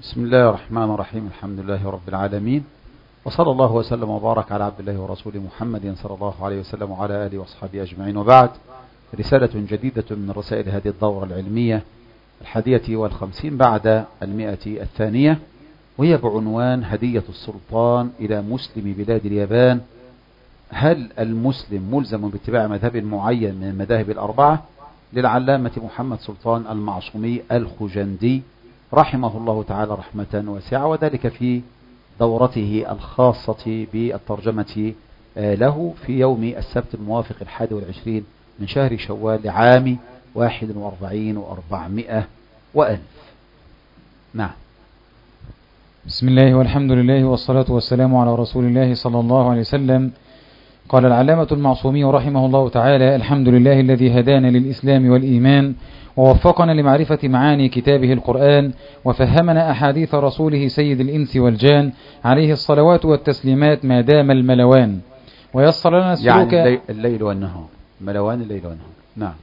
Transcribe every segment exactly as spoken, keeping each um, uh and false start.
بسم الله الرحمن الرحيم. الحمد لله رب العالمين، وصلى الله وسلم وبارك على عبد الله ورسوله محمد صلى الله عليه وسلم وعلى آله وأصحابه أجمعين، وبعد. رسالة جديدة من رسائل هذه الدورة العلمية الحادية والخمسين بعد المئة الثانية، وهي بعنوان هدية السلطان إلى مسلم بلاد اليابان. هل المسلم ملزم باتباع مذهب معين من المذاهب الأربعة؟ للعلامة محمد سلطان المعصومي الخجندي رحمه الله تعالى رحمة واسعة، وذلك في دورته الخاصة بالترجمة له في يوم السبت الموافق الحادي والعشرين من شهر شوال لعام واحد واربعين واربعمائة وألف. نعم. بسم الله والحمد لله والصلاة والسلام على رسول الله صلى الله عليه وسلم. قال العلامة المعصومي رحمه الله تعالى: الحمد لله الذي هدانا للإسلام والإيمان، ووفقنا لمعرفة معاني كتابه القرآن، وفهمنا أحاديث رسوله سيد الإنس والجان عليه الصلوات والتسليمات ما دام الملوان، ويسر لنا السلوك يعني الليل والنهار، ملوان الليل والنهار. نعم.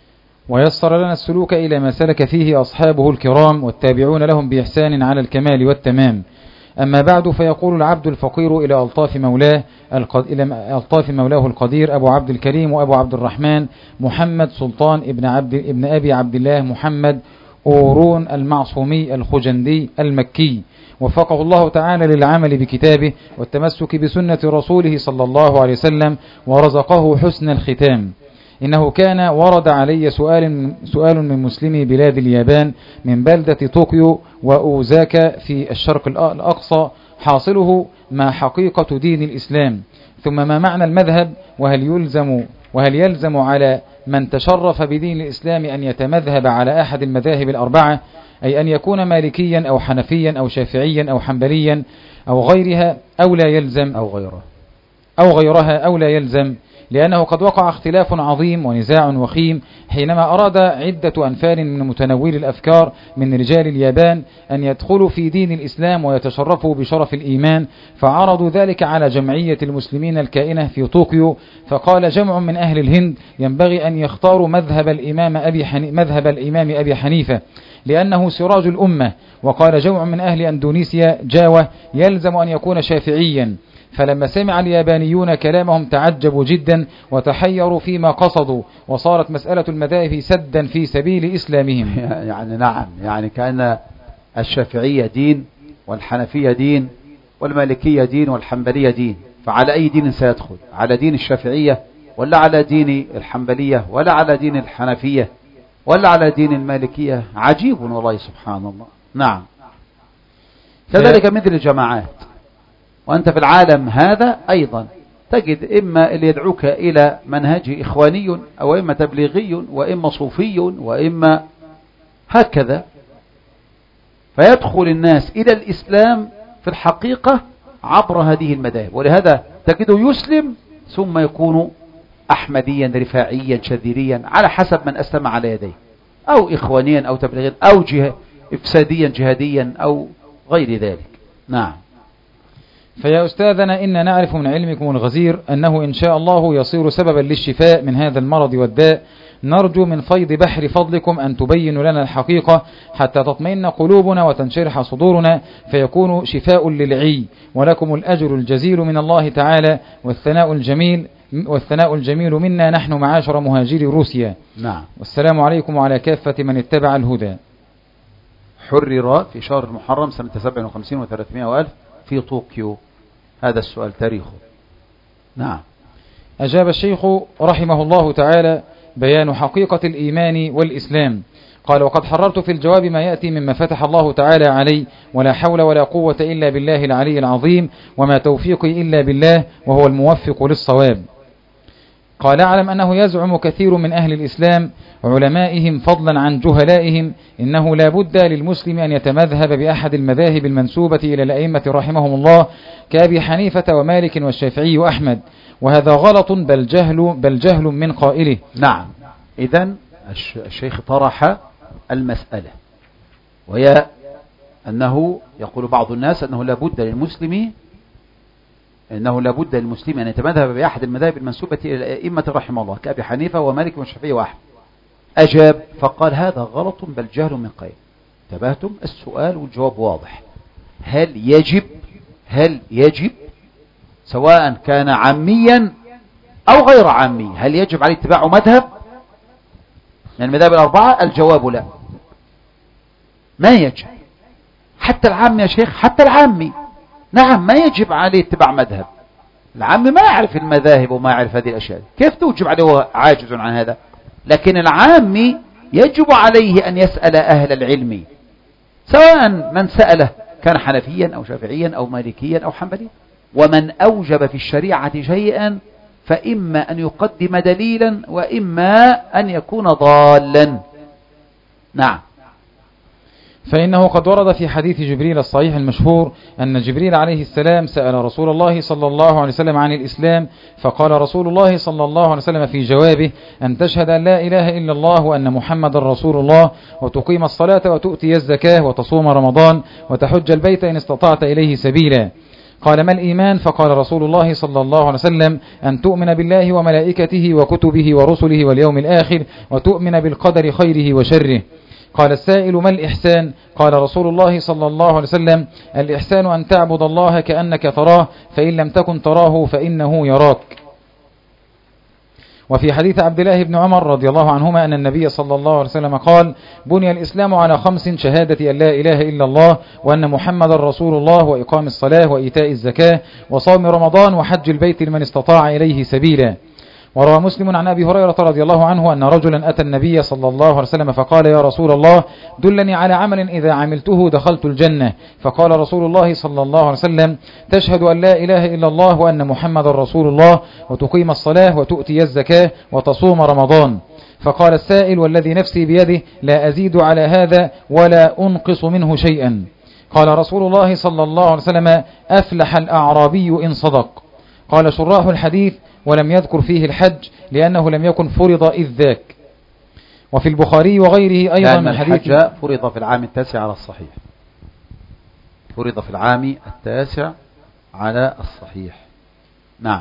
ويسر لنا السلوك إلى ما سلك فيه أصحابه الكرام والتابعون لهم بإحسان على الكمال والتمام. أما بعد، فيقول العبد الفقير إلى ألطاف مولاه إلى ألطاف مولاه القدير أبو عبد الكريم وأبو عبد الرحمن محمد سلطان ابن عبد ابن أبي عبد الله محمد أورون المعصومي الخجندي المكي، وفقه الله تعالى للعمل بكتابه والتمسك بسنة رسوله صلى الله عليه وسلم، ورزقه حسن الختام. إنه كان ورد علي سؤال سؤال من مسلمي بلاد اليابان من بلدة طوكيو وأوزاكا في الشرق الأقصى، حاصله ما حقيقة دين الإسلام، ثم ما معنى المذهب، وهل يلزم وهل يلزم على من تشرف بدين الإسلام أن يتمذهب على أحد المذاهب الأربعة، أي أن يكون مالكيا أو حنفيا أو شافعيا أو حنبليا أو غيرها أو لا يلزم أو غيرها أو غيرها أو لا يلزم، لأنه قد وقع اختلاف عظيم ونزاع وخيم حينما أراد عدة أنفار من متنوّل الأفكار من رجال اليابان أن يدخلوا في دين الإسلام ويتشرفوا بشرف الإيمان، فعرضوا ذلك على جمعية المسلمين الكائنة في طوكيو. فقال جمع من أهل الهند: ينبغي أن يختاروا مذهب الإمام أبي حني... مذهب الإمام أبي حنيفة لأنه سراج الأمة. وقال جمع من أهل أندونيسيا جاوة: يلزم أن يكون شافعيا. فلما سمع اليابانيون كلامهم تعجبوا جدا وتحيروا فيما قصدوا، وصارت مسألة المذاهب سدا في سبيل إسلامهم. يعني نعم، يعني كأن الشافعية دين والحنفية دين والمالكية دين والحنبلية دين، فعلى أي دين سيدخل؟ على دين الشافعية ولا على دين الحنبلية ولا على دين الحنفية ولا على دين المالكية؟ عجيب والله سبحان الله. نعم. كذلك مثل الجماعات، وأنت في العالم هذا أيضا تجد إما اللي يدعوك إلى منهج إخواني، أو إما تبليغي، وإما صوفي، وإما هكذا، فيدخل الناس إلى الإسلام في الحقيقة عبر هذه المذاهب، ولهذا تجده يسلم ثم يكون أحمديا رفاعيا شذيريا على حسب من أسلم على يديه، أو إخوانيا أو تبليغيا أو جه... إفساديا جهاديا أو غير ذلك. نعم. فيا أستاذنا، إن نعرف من علمكم الغزير أنه إن شاء الله يصير سببا للشفاء من هذا المرض والداء. نرجو من فيض بحر فضلكم أن تبينوا لنا الحقيقة حتى تطمئن قلوبنا وتنشرح صدورنا، فيكون شفاء للعي، ولكم الأجر الجزيل من الله تعالى والثناء الجميل والثناء الجميل منا نحن معاشر مهاجري روسيا. نعم. والسلام عليكم وعلى كافة من اتبع الهدى. حرر في شهر المحرم سنة سبع وخمسين وثلاثمائة وألف في طوكيو. هذا السؤال تاريخه. نعم. أجاب الشيخ رحمه الله تعالى: بيان حقيقة الإيمان والإسلام. قال: وقد حررت في الجواب ما يأتي مما فتح الله تعالى علي، ولا حول ولا قوة إلا بالله العلي العظيم، وما توفيقي إلا بالله، وهو الموفق للصواب. قال: أعلم أنه يزعم كثير من أهل الإسلام علمائهم فضلا عن جهلائهم إنه لا بد للمسلم أن يتمذهب بأحد المذاهب المنسوبة إلى الأئمة رحمهم الله كأبي حنيفة ومالك والشافعي وأحمد، وهذا غلط بل جهل بل جهل من قائله. نعم. إذن الشيخ طرح المسألة، وهي أنه يقول بعض الناس أنه لا بد للمسلم أنه لا بد للمسلم أن يتمذهب بأحد المذاهب المنسوبة إلى الأئمة رحمه الله كأبي حنيفة ومالك والشافعي وأحمد. أجاب فقال: هذا غلط بل جهل من قائل. انتبهتم؟ السؤال والجواب واضح. هل يجب هل يجب سواء كان عاميا أو غير عامي، هل يجب عليه اتباع مذهب من المذاهب الأربعة؟ الجواب لا، ما يجب. حتى العامي يا شيخ، حتى العامي نعم ما يجب عليه اتباع مذهب. العامي ما يعرف المذاهب وما يعرف هذه الأشياء، كيف توجب عليه وهو عاجز عن هذا؟ لكن العامي يجب عليه أن يسأل أهل العلم، سواء من سأله كان حنفيا أو شافعيا أو مالكيا أو حنبليا. ومن أوجب في الشريعة شيئا فإما أن يقدم دليلا وإما أن يكون ضالا. نعم. فإنه قد ورد في حديث جبريل الصحيح المشهور أن جبريل عليه السلام سأل رسول الله صلى الله عليه وسلم عن الإسلام، فقال رسول الله صلى الله عليه وسلم في جوابه: أن تشهد أن لا إله إلا الله وأن محمد رسول الله، وتقيم الصلاة وتؤتي الزكاة وتصوم رمضان وتحج البيت إن استطعت إليه سبيلا. قال: ما الإيمان؟ فقال رسول الله صلى الله عليه وسلم: أن تؤمن بالله وملائكته وكتبه ورسله واليوم الآخر، وتؤمن بالقدر خيره وشره. قال السائل: ما الإحسان؟ قال رسول الله صلى الله عليه وسلم: الإحسان أن تعبد الله كأنك تراه، فإن لم تكن تراه فإنه يراك. وفي حديث عبد الله بن عمر رضي الله عنهما أن النبي صلى الله عليه وسلم قال: بني الإسلام على خمس: شهادة أن لا إله إلا الله وأن محمد رسول الله، وإقام الصلاة، وإيتاء الزكاة، وصوم رمضان، وحج البيت لمن استطاع إليه سبيلا. وروى مسلم عن أبي هريرة رضي الله عنه أن رجلا أتى النبي صلى الله عليه وسلم فقال: يا رسول الله، دلني على عمل إذا عملته دخلت الجنة. فقال رسول الله صلى الله عليه وسلم: تشهد أن لا إله إلا الله وأن محمد رسول الله، وتقيم الصلاة، وتؤتي الزكاة، وتصوم رمضان. فقال السائل: والذي نفسي بيده لا أزيد على هذا ولا أنقص منه شيئا. قال رسول الله صلى الله عليه وسلم: أفلح الأعرابي إن صدق. قال شراح الحديث: ولم يذكر فيه الحج لأنه لم يكن فرض إذ ذاك. وفي البخاري وغيره أيضا من حديث الحج فرض في العام التاسع على الصحيح، فرض في العام التاسع على الصحيح. نعم.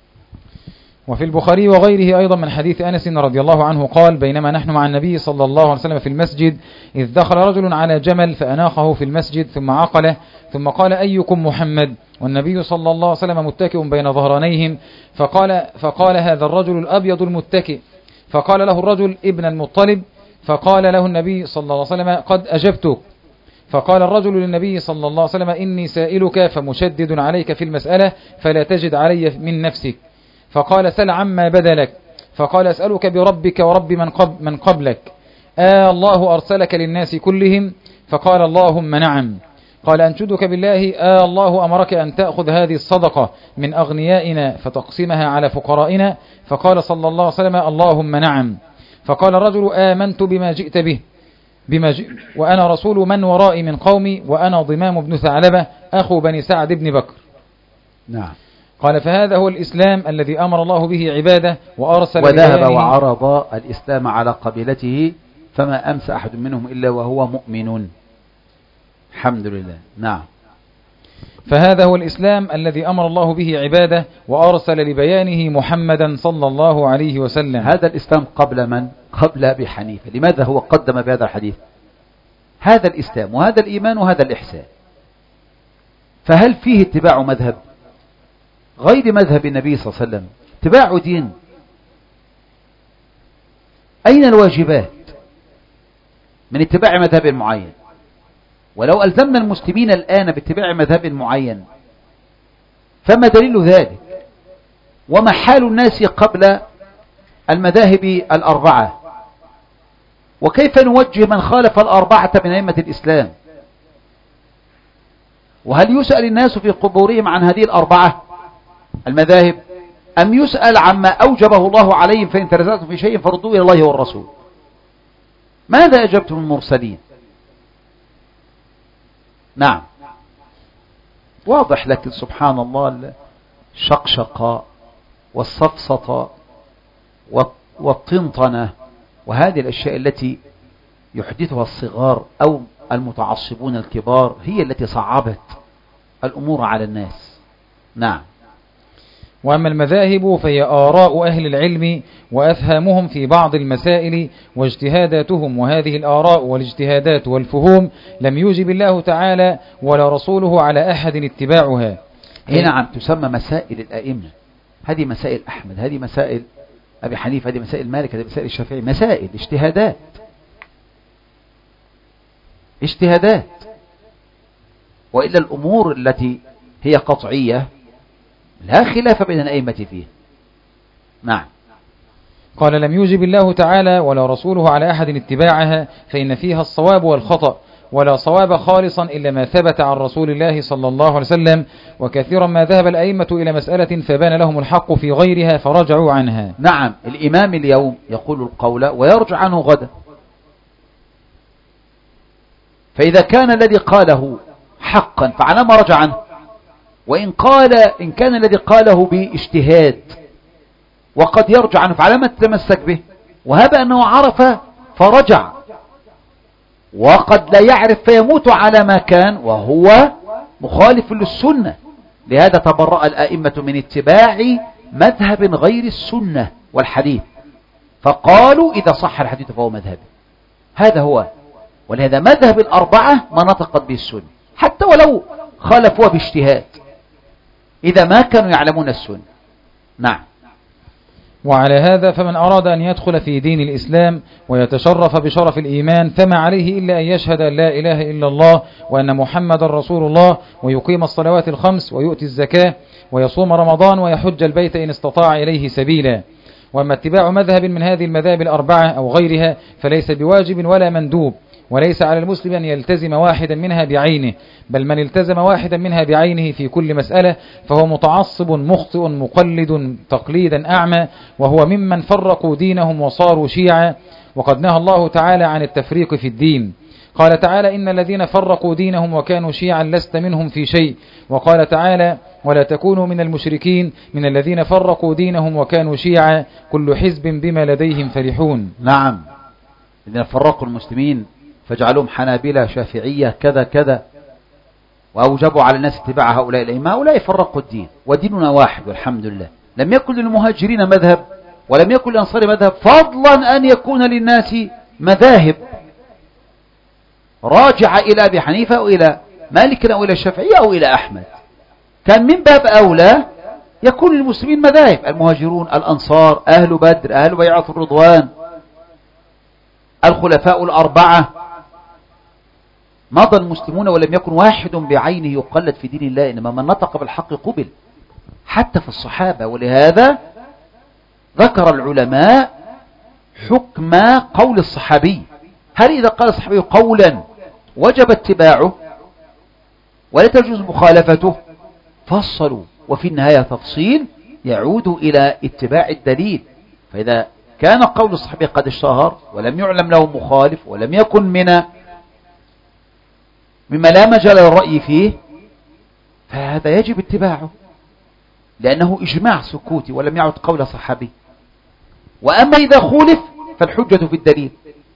وفي البخاري وغيره أيضا من حديث أنس رضي الله عنه قال: بينما نحن مع النبي صلى الله عليه وسلم في المسجد إذ دخل رجل على جمل فأناخه في المسجد ثم عقله، ثم قال: أيكم محمد؟ والنبي صلى الله عليه وسلم متكئ بين ظهرانيهم. فقال, فقال هذا الرجل الأبيض المتكئ. فقال له الرجل: ابن المطلب. فقال له النبي صلى الله عليه وسلم: قد أجبتك. فقال الرجل للنبي صلى الله عليه وسلم: إني سائلك فمشدد عليك في المسألة فلا تجد علي من نفسك. فقال: سل عما بدا لك. فقال: أسألك بربك ورب من, قبل من قبلك، آه الله أرسلك للناس كلهم؟ فقال: اللهم نعم. قال: أنشدك بالله، آه الله أمرك أن تأخذ هذه الصدقة من أغنيائنا فتقسمها على فقرائنا؟ فقال صلى الله عليه وسلم: اللهم نعم. فقال الرجل: آمنت بما جئت به بما جئ وأنا رسول من ورائي من قومي، وأنا ضمام بن ثعلبة أخو بني سعد بن بكر. نعم. قال: فهذا هو الإسلام الذي أمر الله به عباده وأرسل وذهب وعرض الإسلام على قبيلته فما أمس أحد منهم إلا وهو مؤمن. الحمد لله. نعم. فهذا هو الإسلام الذي أمر الله به عباده وأرسل لبيانه محمدا صلى الله عليه وسلم. هذا الإسلام قبل من؟ قبل أبي حنيفة. لماذا هو قدم بهذا الحديث؟ هذا الإسلام وهذا الإيمان وهذا الإحسان. فهل فيه اتباع مذهب غير مذهب النبي صلى الله عليه وسلم؟ اتباع دين. أين الواجبات من اتباع مذهب معين؟ ولو ألزمنا المسلمين الآن باتباع مذهب معين فما دليل ذلك؟ وما حال الناس قبل المذاهب الأربعة؟ وكيف نوجه من خالف الأربعة من أئمة الإسلام؟ وهل يسأل الناس في قبورهم عن هذه الأربعة المذاهب، أم يسأل عما أوجبه الله عليهم فإن تنازعتم في شيء فردوه إلى الله والرسول؟ ماذا أجبتم المرسلين؟ نعم. واضح. لكن سبحان الله الشقشقة والصفصطة والطنطنة وهذه الأشياء التي يحدثها الصغار أو المتعصبون الكبار هي التي صعبت الأمور على الناس. نعم. وأما المذاهب فهي آراء أهل العلم وأفهامهم في بعض المسائل واجتهاداتهم، وهذه الآراء والاجتهادات والفهوم لم يوجب الله تعالى ولا رسوله على أحد اتباعها. هنا نعم تسمى مسائل الأئمة، هذه مسائل أحمد، هذه مسائل أبي حنيفة، هذه مسائل مالك، هذه مسائل الشافعي، مسائل اجتهادات اجتهادات وإلا الأمور التي هي قطعية لا خلاف بين الأئمة فيها. نعم. قال لم يوجب الله تعالى ولا رسوله على أحد اتباعها، فإن فيها الصواب والخطأ، ولا صواب خالصا إلا ما ثبت عن رسول الله صلى الله عليه وسلم، وكثيرا ما ذهب الأئمة إلى مسألة فبان لهم الحق في غيرها فرجعوا عنها. نعم، الإمام اليوم يقول القول ويرجع عنه غدا، فإذا كان الذي قاله حقا فعلى ما رجع عنه، وإن قال إن كان الذي قاله باجتهاد وقد يرجع عنه فعلى ما تتمسك به، وهذا أنه عرف فرجع، وقد لا يعرف فيموت على ما كان وهو مخالف للسنة. لهذا تبرأ الآئمة من اتباع مذهب غير السنة والحديث، فقالوا إذا صح الحديث فهو مذهب، هذا هو. ولهذا مذهب الأربعة ما نطقت به السنة حتى ولو خالفوها باجتهاد إذا ما كانوا يعلمون السنة. نعم. وعلى هذا فمن أراد أن يدخل في دين الإسلام ويتشرف بشرف الإيمان فما عليه إلا أن يشهد أن لا إله إلا الله وأن محمد رسول الله، ويقيم الصلوات الخمس ويؤتي الزكاة ويصوم رمضان ويحج البيت إن استطاع إليه سبيلا. وأما اتباع مذهب من هذه المذاهب الأربعة أو غيرها فليس بواجب ولا مندوب، وليس على المسلم أن يلتزم واحدا منها بعينه، بل من التزم واحدا منها بعينه في كل مسألة فهو متعصب مخطئ مقلد تقليدا أعمى، وهو ممن فرقوا دينهم وصاروا شيعا. وقد نهى الله تعالى عن التفريق في الدين، قال تعالى إن الذين فرقوا دينهم وكانوا شيعا لست منهم في شيء، وقال تعالى ولا تكونوا من المشركين من الذين فرقوا دينهم وكانوا شيعا كل حزب بما لديهم فرحون. نعم، الذين فرقوا المسلمين فجعلهم حنابلة شافعية كذا كذا، وأوجبوا على الناس اتباع هؤلاء الأئمة، هؤلاء فرقوا الدين وديننا واحد والحمد لله. لم يكن للمهاجرين مذهب ولم يكن للأنصار مذهب، فضلا أن يكون للناس مذاهب راجعة إلى أبي حنيفة أو إلى مالك أو إلى الشافعية أو إلى أحمد. كان من باب أولى يكون للمسلمين مذاهب، المهاجرون، الأنصار، أهل بدر، أهل بيعة الرضوان، الخلفاء الأربعة. مضى المسلمون ولم يكن واحد بعينه يقلد في دين الله، إنما من نطق بالحق قبل حتى في الصحابة. ولهذا ذكر العلماء حكم قول الصحابي، هل إذا قال الصحابي قولا وجب اتباعه ولا تجوز مخالفته؟ فصلوا، وفي النهاية تفصيل يعود إلى اتباع الدليل. فإذا كان قول الصحابي قد اشتهر ولم يعلم له مخالف ولم يكن من مما لا مجال للرأي فيه، فهذا يجب اتباعه لأنه إجماع سكوتي ولم يعد قول صحابي. وأما إذا خولف فالحجة في الدليل،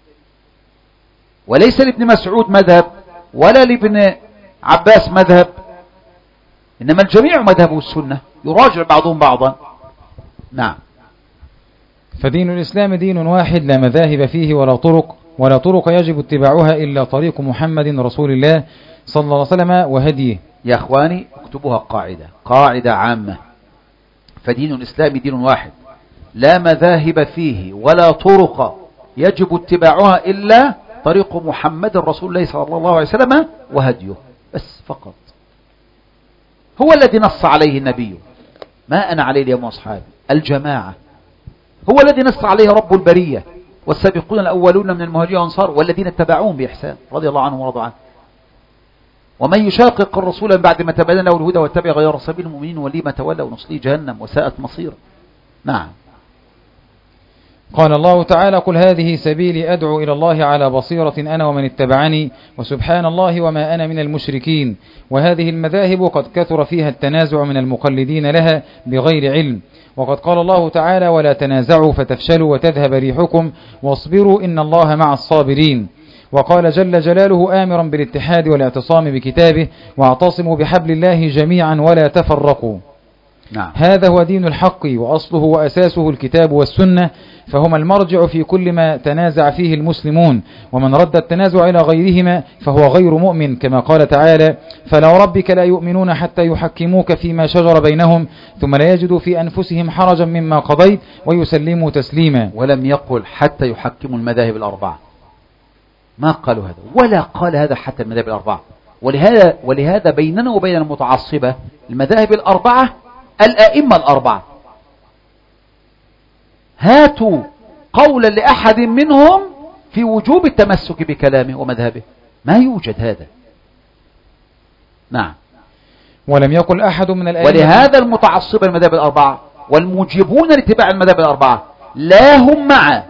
وليس لابن مسعود مذهب ولا لابن عباس مذهب، إنما الجميع مذهبه السنة يراجع بعضهم بعضا. نعم. فدين الإسلام دين واحد لا مذاهب فيه ولا طرق، ولا طرق يجب اتباعها إلا طريق محمد رسول الله صلى الله عليه وسلم وهديه. يا أخواني اكتبوها قاعدة قاعدة عامة، فدين الإسلام دين واحد لا مذاهب فيه ولا طرق يجب اتباعها إلا طريق محمد رسول الله صلى الله عليه وسلم وهديه، بس فقط. هو الذي نص عليه النبي، ما أنا عليه اليوم أصحابي، الجماعة هو الذي نص عليه رب البرية، والسابقون الأولون من المهاجرين والأنصار والذين اتبعوهم بإحسان رضي الله عنهم ورضوا عنه. ومن يشاقق الرسول بعد ما تبين له الهدى واتبع غير سبيل المؤمنين ولي ما تولى ونصليه جهنم وساءت مصيرا. نعم. قال الله تعالى قل هذه سبيلي أدعو إلى الله على بصيرة أنا ومن اتبعني وسبحان الله وما أنا من المشركين. وهذه المذاهب قد كثر فيها التنازع من المقلدين لها بغير علم، وقد قال الله تعالى ولا تنازعوا فتفشلوا وتذهب ريحكم واصبروا إن الله مع الصابرين. وقال جل جلاله آمرا بالاتحاد والاعتصام بكتابه واعتصموا بحبل الله جميعا ولا تفرقوا. نعم. هذا هو دين الحق وأصله وأساسه الكتاب والسنة، فهما المرجع في كل ما تنازع فيه المسلمون، ومن رد التنازع إلى غيرهما فهو غير مؤمن، كما قال تعالى: فلا ربك لا يؤمنون حتى يحكموك فيما شجر بينهم ثم لا يجدوا في أنفسهم حرجا مما قضيت ويسلموا تسليما. ولم يقل حتى يحكموا المذاهب الأربعة، ما قالوا هذا، ولا قال هذا حتى المذاهب الأربعة. ولهذا, ولهذا بيننا وبين المتعصبة المذاهب الأربعة الأئمة الأربعة. هاتوا قولا لأحد منهم في وجوب التمسك بكلامه ومذهبه، ما يوجد هذا. نعم. ولم يقل أحد من الأئمة. ولهذا المتعصبة المذاهب الأربعة والموجبون لاتباع المذاهب الأربعة لا هم مع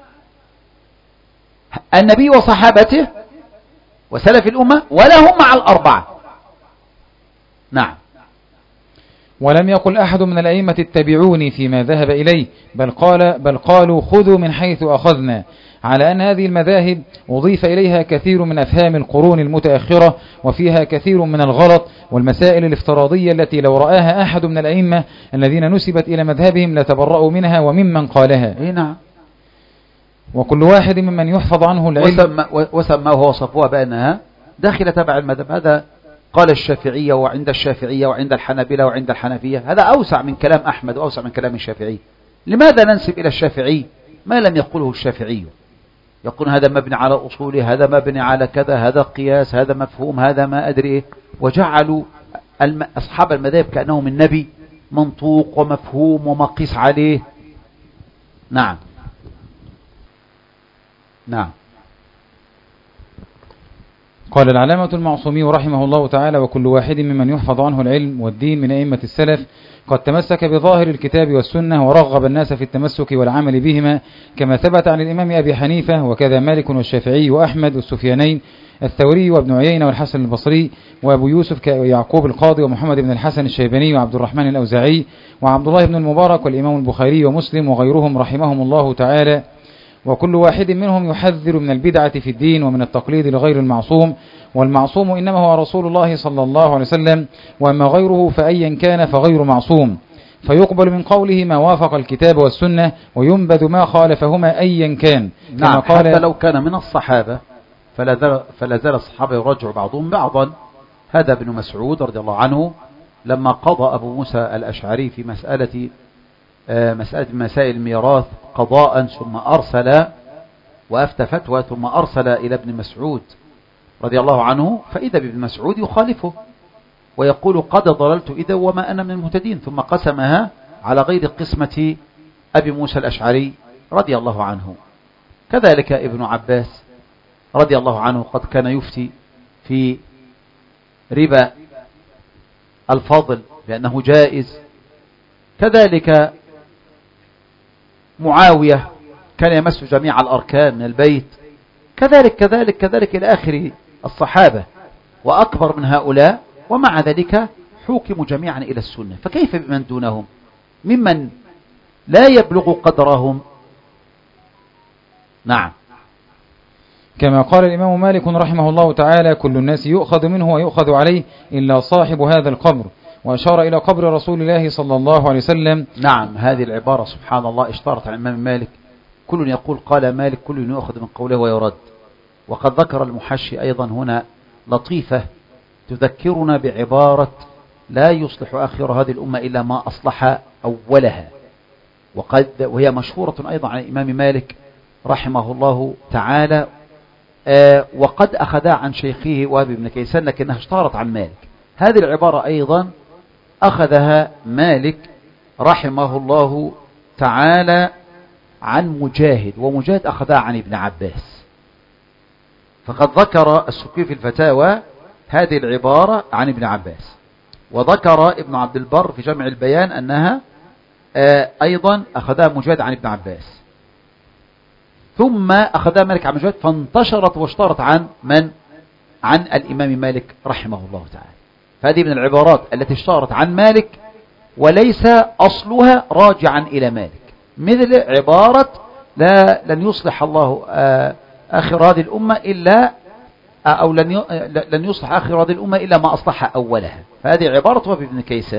النبي وصحابته وسلف الأمة ولا هم مع الأربعة. نعم. ولم يقل أحد من الأئمة اتبعوني فيما ذهب إليه، بل قال بل قالوا خذوا من حيث أخذنا، على أن هذه المذاهب أضيف إليها كثير من أفهام القرون المتأخرة، وفيها كثير من الغلط والمسائل الافتراضية التي لو رآها أحد من الأئمة الذين نسبت إلى مذهبهم لتبرأوا منها وممن قالها. إيه نعم. وكل واحد ممن يحفظ عنه العلم وسموه وصفوها بأنها داخل تبع المذهب. هذا قال الشافعية وعند الشافعية وعند الحنابلة وعند الحنفية، هذا أوسع من كلام أحمد وأوسع من كلام الشافعي. لماذا ننسب إلى الشافعي ما لم يقوله الشافعي؟ يقول هذا مبني على أصوله، هذا مبني على كذا، هذا قياس، هذا مفهوم، هذا ما أدري إيه، وجعلوا أصحاب المذاهب كأنهم النبي، منطوق ومفهوم ومقيس عليه. نعم. نعم. قال العلامة المعصومي رحمه الله تعالى: وكل واحد ممن يحفظ عنه العلم والدين من أئمة السلف قد تمسك بظاهر الكتاب والسنة ورغب الناس في التمسك والعمل بهما، كما ثبت عن الإمام أبي حنيفة وكذا مالك والشافعي وأحمد والسفيانين الثوري وابن عيينة والحسن البصري وأبو يوسف كيعقوب القاضي ومحمد بن الحسن الشيباني وعبد الرحمن الأوزاعي وعبد الله بن المبارك والإمام البخاري ومسلم وغيرهم رحمهم الله تعالى. وكل واحد منهم يحذر من البدعة في الدين ومن التقليد لغير المعصوم، والمعصوم إنما هو رسول الله صلى الله عليه وسلم، وأما غيره فأيا كان فغير معصوم، فيقبل من قوله ما وافق الكتاب والسنة وينبذ ما خالفهما أيا كان. نعم. قال حتى لو كان من الصحابة فلا زال الصحابة يرجع بعضهم بعضا. هذا ابن مسعود رضي الله عنه لما قضى أبو موسى الأشعري في مسألة مسألة مسائل الميراث قضاء ثم أرسل وأفتى فتوى ثم أرسل إلى ابن مسعود رضي الله عنه، فإذا بابن مسعود يخالفه ويقول قد ضللت إذا وما أنا من المهتدين، ثم قسمها على غير قسمة أبي موسى الأشعري رضي الله عنه. كذلك ابن عباس رضي الله عنه قد كان يفتي في ربا الفضل بأنه جائز. كذلك معاوية كان يمس جميع الأركان من البيت. كذلك كذلك كذلك إلى آخر الصحابة وأكبر من هؤلاء، ومع ذلك حوكموا جميعا إلى السنة. فكيف بمن دونهم ممن لا يبلغ قدرهم؟ نعم. كما قال الإمام مالك رحمه الله تعالى: كل الناس يؤخذ منه ويؤخذ عليه إلا صاحب هذا القبر، وأشار إلى قبر رسول الله صلى الله عليه وسلم. نعم. هذه العبارة سبحان الله اشتهرت عن الإمام مالك، كل يقول قال مالك، كل يؤخذ من قوله ويرد. وقد ذكر المحشي أيضا هنا لطيفة تذكرنا بعبارة لا يصلح آخر هذه الأمة إلا ما أصلح أولها، وقد وهي مشهورة أيضا عن الإمام مالك رحمه الله تعالى. آه وقد أخذها عن شيخه وهب بن كيسان لكنها اشتهرت عن مالك. هذه العبارة أيضا أخذها مالك رحمه الله تعالى عن مجاهد، ومجاهد أخذها عن ابن عباس. فقد ذكر السكي في الفتاوى هذه العبارة عن ابن عباس، وذكر ابن عبد البر في جمع البيان أنها أيضا أخذها مجاهد عن ابن عباس، ثم أخذها مالك عن مجاهد، فانتشرت واشتهرت عن من؟ عن الإمام مالك رحمه الله تعالى. فهذه من العبارات التي اشتهرت عن مالك وليس أصلها راجعا إلى مالك، مثل عبارة لا لن يصلح الله آخر هذه الأمة إلا أو لن لن يصلح آخر هذه الأمة إلا ما أصلح أولها. فهذه عبارة وهب بن كيسان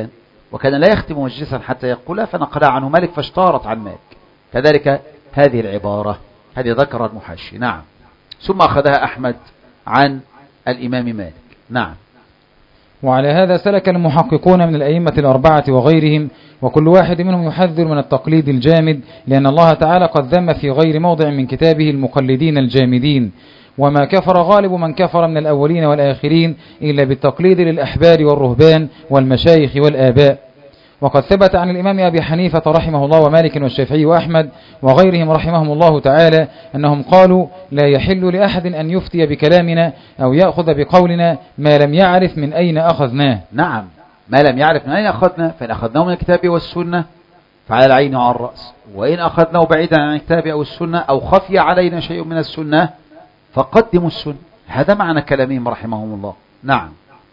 وكان لا يختم مجلسا حتى يقولها، فنقلها عنه مالك فاشتارت عن مالك. كذلك هذه العبارة هذه ذكر المحشي. نعم. ثم أخذها أحمد عن الإمام مالك. نعم. وعلى هذا سلك المحققون من الأئمة الأربعة وغيرهم، وكل واحد منهم يحذر من التقليد الجامد، لأن الله تعالى قد ذم في غير موضع من كتابه المقلدين الجامدين. وما كفر غالب من كفر من الأولين والآخرين إلا بالتقليد للأحبار والرهبان والمشايخ والآباء. وقد ثبت عن الإمام أبي حنيفة رحمه الله ومالك والشافعي وأحمد وغيرهم رحمهم الله تعالى أنهم قالوا: لا يحل لأحد أن يفتي بكلامنا أو يأخذ بقولنا ما لم يعرف من أين أخذناه. نعم، ما لم يعرف من أين أخذنا، فإن أخذناه من الكتاب والسنة فعلى العين وعلى الرأس، وإن أخذناه بعيدا عن الكتاب أو السنة أو خفي علينا شيء من السنة فقدموا السنة. هذا معنى كلامهم رحمهم الله. نعم.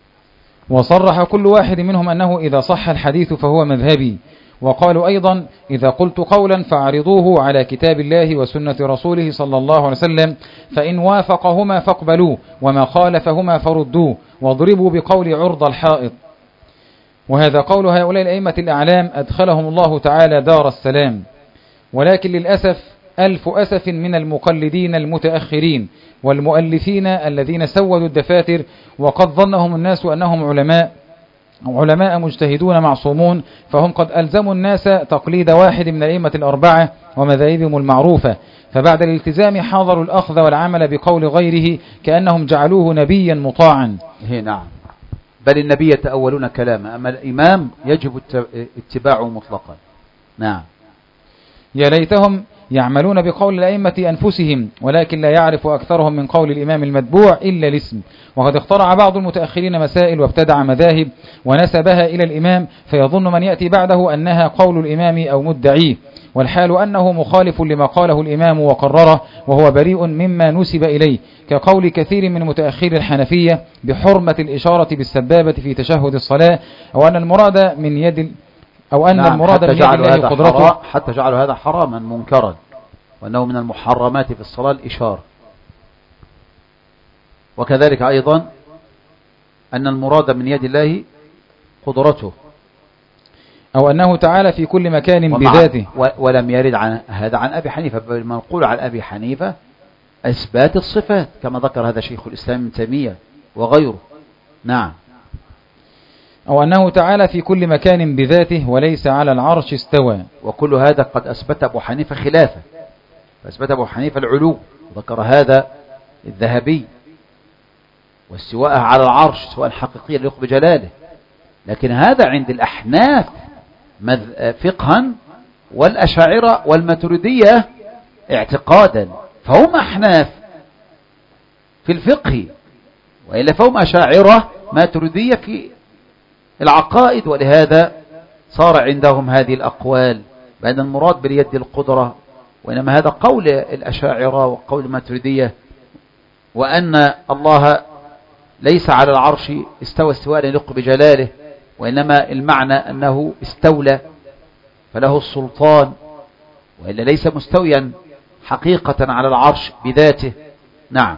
وصرح كل واحد منهم أنه إذا صح الحديث فهو مذهبي. وقالوا أيضا: إذا قلت قولا فاعرضوه على كتاب الله وسنة رسوله صلى الله عليه وسلم، فإن وافقهما فاقبلوه، وما خالفهما فردوه، واضربوا بقول عرض الحائط. وهذا قول هؤلاء الأئمة الأعلام أدخلهم الله تعالى دار السلام. ولكن للأسف ألف أسف من المقلدين المتأخرين والمؤلفين الذين سودوا الدفاتر، وقد ظنهم الناس أنهم علماء علماء مجتهدون معصومون، فهم قد ألزموا الناس تقليد واحد من الأئمة الأربعة ومذاهبهم المعروفة، فبعد الالتزام حاضروا الأخذ والعمل بقول غيره كأنهم جعلوه نبيا مطاعا. نعم، بل النبي يتأولون كلامه، أما الإمام يجب اتباعه مطلقا. نعم. يا ليتهم يعملون بقول الأئمة أنفسهم، ولكن لا يعرف أكثرهم من قول الإمام المتبوع إلا الاسم. وقد اخترع بعض المتأخرين مسائل وابتدع مذاهب ونسبها إلى الإمام، فيظن من يأتي بعده أنها قول الإمام أو مدعيه، والحال أنه مخالف لما قاله الإمام وقرره، وهو بريء مما نسب إليه، كقول كثير من متأخر الحنفية بحرمة الإشارة بالسبابة في تشهد الصلاة، أو أن المراد من يد أو أن نعم، المراد من يد الله قدرته، حتى جعلوا هذا حراما منكرا، وأنه من المحرمات في الصلاة الإشارة. وكذلك أيضا أن المراد من يد الله قدرته، أو أنه تعالى في كل مكان بذاته. ولم يرد عن هذا عن أبي حنيفة، بل منقول عن أبي حنيفة إثبات الصفات كما ذكر هذا شيخ الإسلام ابن تيمية وغيره. نعم. أو أنه تعالى في كل مكان بذاته وليس على العرش استوى. وكل هذا قد أثبت أبو حنيفة خلافه، فأثبت أبو حنيفة العلو، وذكر هذا الذهبي، واستواءه على العرش سواء حقيقيا يليق بجلاله. لكن هذا عند الأحناف فقها، والأشاعرة والماتريدية اعتقادا، فهم أحناف في الفقه، وإلا فهم أشاعرة ماتريدية في العقائد. ولهذا صار عندهم هذه الأقوال بأن المراد باليد القدرة، وإنما هذا قول الأشاعرة وقول الماتريدية، وأن الله ليس على العرش استوى استواء يليق بجلاله، وإنما المعنى أنه استولى فله السلطان، وإلا ليس مستويا حقيقة على العرش بذاته. نعم.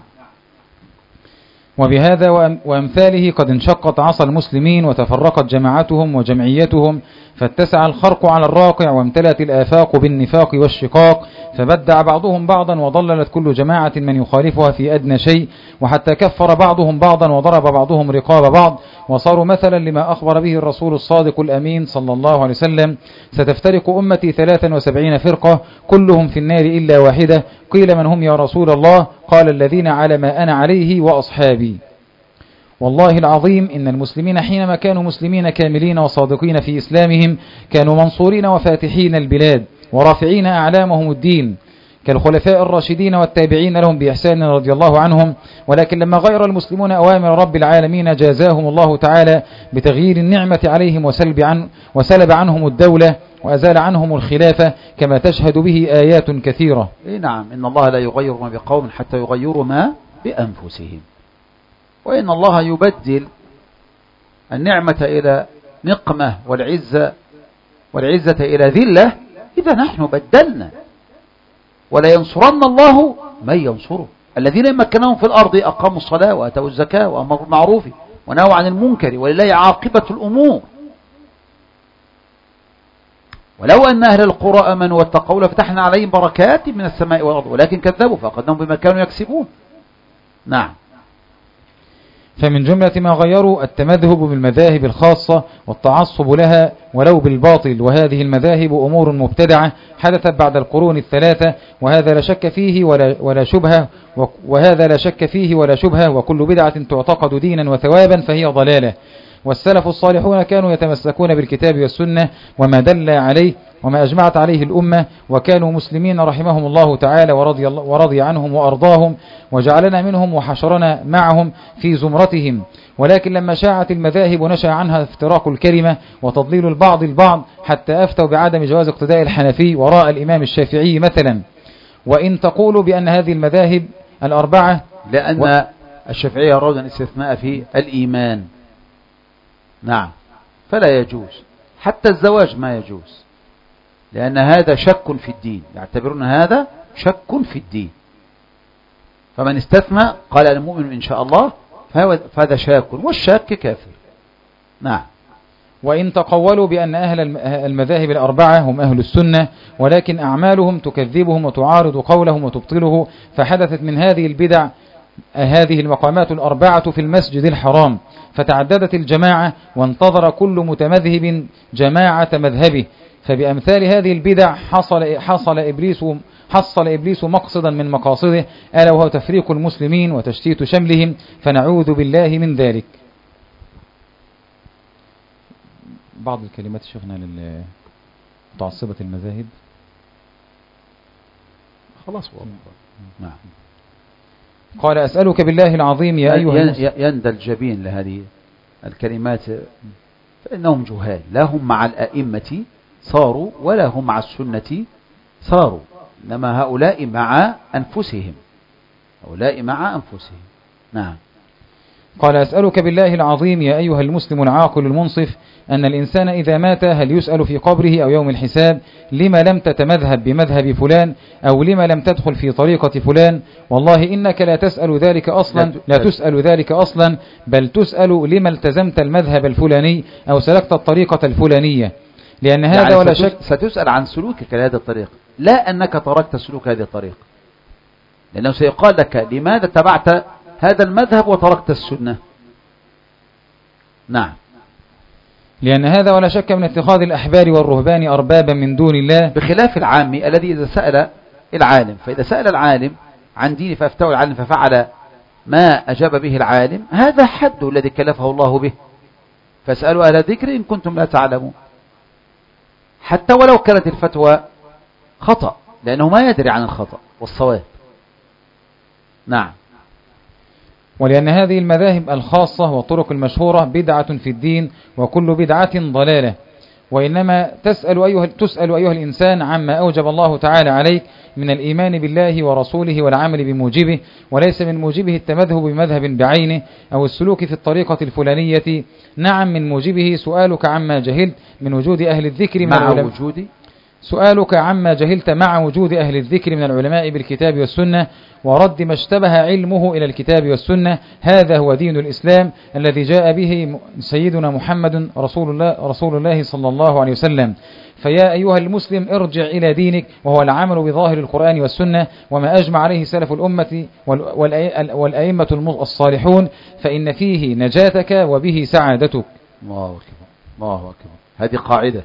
وبهذا وأمثاله قد انشقت عصا المسلمين وتفرقت جماعتهم وجمعيتهم، فاتسع الخرق على الراقع، وامتلأت الآفاق بالنفاق والشقاق، فبدع بعضهم بعضا، وضللت كل جماعة من يخالفها في أدنى شيء، وحتى كفر بعضهم بعضا وضرب بعضهم رقاب بعض، وصاروا مثلا لما أخبر به الرسول الصادق الأمين صلى الله عليه وسلم: ستفترق أمتي ثلاثا وسبعين فرقة كلهم في النار إلا واحدة. قيل: من هم يا رسول الله؟ قال: الذين على ما أنا عليه وأصحابي. والله العظيم إن المسلمين حينما كانوا مسلمين كاملين وصادقين في إسلامهم كانوا منصورين وفاتحين البلاد ورافعين أعلامهم الدين، كالخلفاء الراشدين والتابعين لهم بإحسان رضي الله عنهم. ولكن لما غير المسلمون أوامر رب العالمين جازاهم الله تعالى بتغيير النعمة عليهم وسلب, عن وسلب عنهم الدولة وأزال عنهم الخلافة، كما تشهد به آيات كثيرة. إيه نعم، إن الله لا يغير ما بقوم حتى يغيروا ما بأنفسهم، وإن الله يبدل النعمة إلى نقمة والعزة والعزة إلى ذلة إذا نحن بدلنا. ولا ينصرن الله من ينصره، الذين مكنهم في الأرض أقاموا الصلاة وأتوا الزكاة وأمروا بالمعروف ونهوا عن المنكر، ولله عاقبة الأمور. ولو أن أهل القرى آمنوا واتقوا لفتحنا عليهم بركات من السماء والأرض ولكن كذبوا فأخذناهم بما كانوا يكسبون. نعم. فمن جملة ما غيروا التمذهب بالمذاهب الخاصة والتعصب لها ولو بالباطل، وهذه المذاهب أمور مبتدعة حدثت بعد القرون الثلاثة، وهذا لا شك فيه ولا, ولا شبهة وهذا لا شك فيه ولا شبهة وكل بدعة تعتقد دينا وثوابا فهي ضلالة. والسلف الصالحون كانوا يتمسكون بالكتاب والسنة وما دل عليه وما أجمعت عليه الأمة، وكانوا مسلمين رحمهم الله تعالى ورضي, الله ورضي عنهم وأرضاهم وجعلنا منهم وحشرنا معهم في زمرتهم. ولكن لما شاعت المذاهب ونشأ عنها افتراق الكلمة وتضليل البعض البعض حتى أفتوا بعدم جواز اقتداء الحنفي وراء الإمام الشافعي مثلا. وإن تقولوا بأن هذه المذاهب الأربعة لأن و... الشافعية يرون الاستثناء في الإيمان. نعم. فلا يجوز حتى الزواج ما يجوز، لأن هذا شك في الدين، يعتبرون هذا شك في الدين. فمن استثنى قال أنا مؤمن إن شاء الله فهذا شاك، والشاك كافر. نعم. وإن تقولوا بأن أهل المذاهب الأربعة هم أهل السنة ولكن أعمالهم تكذبهم وتعارض قولهم وتبطله، فحدثت من هذه البدع هذه المقامات الأربعة في المسجد الحرام، فتعددت الجماعة وانتظر كل متمذهب جماعة مذهبه. فبأمثال هذه البدع حصل, حصل, إبليس حصل إبليس مقصدا من مقاصده، ألا وهو تفريق المسلمين وتشتيت شملهم، فنعوذ بالله من ذلك. بعض الكلمات شيخنا للمتعصبة المذاهب. خلاص والله. نعم. قال أسألك بالله العظيم يا أيها يندى الجبين لهذه الكلمات، فإنهم جهال، لا هم مع الأئمة صاروا ولا هم مع السنة صاروا، إنما هؤلاء مع أنفسهم، هؤلاء مع أنفسهم. نعم. قال أسألك بالله العظيم يا أيها المسلم العاقل المنصف أن الإنسان إذا مات هل يسأل في قبره أو يوم الحساب لما لم تتمذهب بمذهب فلان أو لما لم تدخل في طريقة فلان؟ والله إنك لا تسأل ذلك أصلا، لا تسأل ذلك أصلا، بل تسأل لما التزمت المذهب الفلاني أو سلكت الطريقة الفلانية، لأن هذا يعني ولا شك ستسأل عن سلوكك لهذه الطريق، لا أنك تركت سلوك هذه الطريق، لأنه سيقال لك لماذا تبعت هذا المذهب وتركت السنة. نعم. لأن هذا ولا شك من اتخاذ الأحبار والرهبان أربابا من دون الله، بخلاف العام الذي إذا سأل العالم، فإذا سأل العالم عن دين فأفتاه العالم ففعل ما أجاب به العالم، هذا حد الذي كلفه الله به، فاسألوا أهل الذكر إن كنتم لا تعلمون، حتى ولو كانت الفتوى خطأ، لأنه ما يدري عن الخطأ والصواب. نعم. ولأن هذه المذاهب الخاصة والطرق المشهورة بدعة في الدين وكل بدعة ضلالة، وإنما تسأل أيها, تسأل أيها الإنسان عما أوجب الله تعالى عليك من الإيمان بالله ورسوله والعمل بموجبه، وليس من موجبه التمذهب بمذهب بعينه أو السلوك في الطريقة الفلانية. نعم، من موجبه سؤالك عما جهلت من وجود أهل الذكر من مع وجود سؤالك عما جهلت مع وجود أهل الذكر من العلماء بالكتاب والسنة ورد ما اشتبه علمه إلى الكتاب والسنة. هذا هو دين الإسلام الذي جاء به سيدنا محمد رسول الله, رسول الله صلى الله عليه وسلم. فيا أيها المسلم ارجع إلى دينك، وهو العمل بظاهر القرآن والسنة وما أجمع عليه سلف الأمة والأئمة الصالحون، فإن فيه نجاتك وبه سعادتك. الله أكبر، الله أكبر. هذه قاعدة،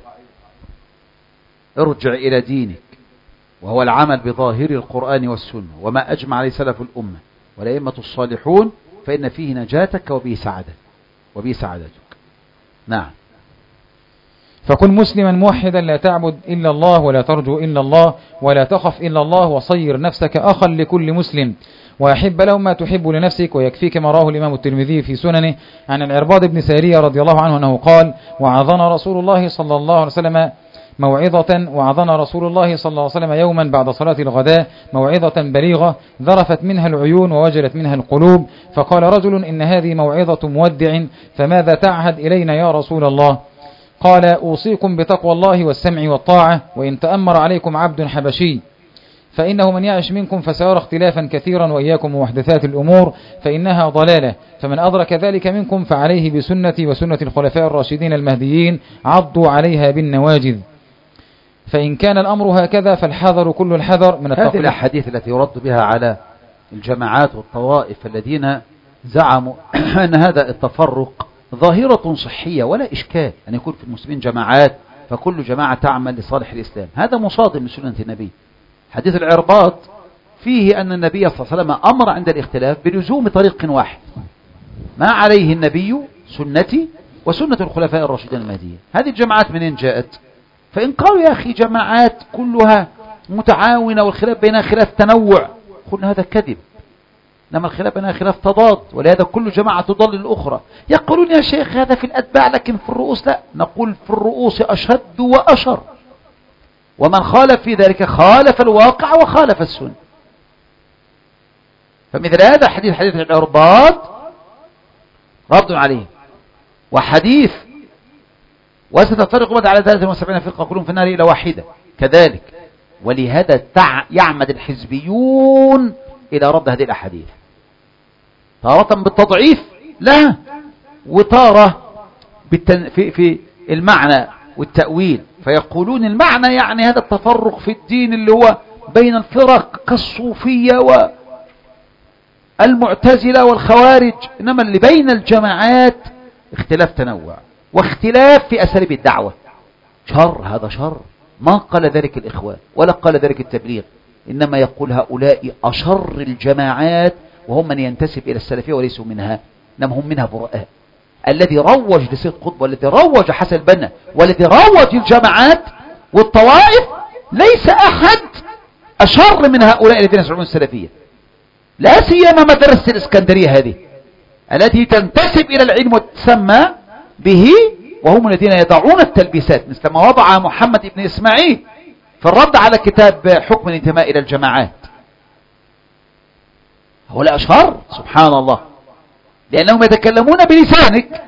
ارجع إلى دينك وهو العمل بظاهر القرآن والسنة وما أجمع عليه سلف الأمة والأئمة الصالحون، فإن فيه نجاتك وبه سعادتك وبه سعادتك. نعم. فكن مسلما موحدا لا تعبد إلا الله ولا ترجو إلا الله ولا تخف إلا الله، وصير نفسك أخا لكل مسلم وأحب له ما تحب لنفسك، ويكفيك ما رواه الإمام الترمذي في سننه عن العرباض بن سارية رضي الله عنه أنه قال: وعظنا رسول الله صلى الله عليه وسلم موعظة وعظنا رسول الله صلى الله عليه وسلم يوما بعد صلاة الغداء موعظة بليغة ذرفت منها العيون ووجلت منها القلوب، فقال رجل: إن هذه موعظة مودع، فماذا تعهد إلينا يا رسول الله؟ قال: أوصيكم بتقوى الله والسمع والطاعة، وإن تأمر عليكم عبد حبشي، فإنه من يعش منكم فسيرى اختلافا كثيرا، وإياكم ومحدثات الأمور فإنها ضلالة، فمن أدرك ذلك منكم فعليه بسنتي وسنة الخلفاء الراشدين المهديين، عضوا عليها بالنواجذ. فإن كان الأمر هكذا فالحذر كل الحذر من التقليد. هذه الأحاديث التي يرد بها على الجماعات والطوائف الذين زعموا أن هذا التفرق ظاهرة صحية ولا إشكال أن يكون في المسلمين جماعات فكل جماعة تعمل لصالح الإسلام، هذا مصادم لسنة النبي. حديث العرباط فيه أن النبي صلى الله عليه وسلم أمر عند الاختلاف بلزوم طريق واحد ما عليه النبي سنتي وسنة الخلفاء الراشدين المهديين. هذه الجماعات منين جاءت؟ فإن قالوا يا أخي جماعات كلها متعاونة والخلاف بينها خلاف تنوع، قلنا هذا كذب، إنما الخلاف بينها خلاف تضاد، ولهذا كل جماعة تضل الأخرى. يقولون يا شيخ هذا في الأتباع لكن في الرؤوس لا، نقول في الرؤوس أشد وأشر، ومن خالف في ذلك خالف الواقع وخالف السنة. فمثل هذا حديث حديث العرباط رد عليه، وحديث وستفترق أمتي على ثلاثة وسبعين فرقة كلهم في النار إلى واحدة كذلك. ولهذا يعمد الحزبيون إلى رد هذه الأحاديث، تارة بالتضعيف لها وتارة بالتن... في... في المعنى والتأويل، فيقولون المعنى يعني هذا التفرق في الدين اللي هو بين الفرق كالصوفية والمعتزلة والخوارج، إنما اللي بين الجماعات اختلاف تنوع واختلاف في أساليب الدعوة. شر، هذا شر، ما قال ذلك الإخوان ولا قال ذلك التبليغ، إنما يقول هؤلاء أشر الجماعات وهم من ينتسب إلى السلفية وليسوا منها، إنما هم منها براء. الذي روج لسيد قطب والذي روج حسن البنا والذي روج الجماعات والطوائف ليس أحد أشر من هؤلاء الذين يزعمون السلفية، لا سيما مدرسة الإسكندرية هذه التي تنتسب إلى العلم وتسمى به، وهم الذين يضعون التلبيسات مثل ما وضع محمد بن إسماعيل في الرد على كتاب حكم الانتماء إلى الجماعات. هؤلاء أشهر سبحان الله، لأنهم يتكلمون بلسانك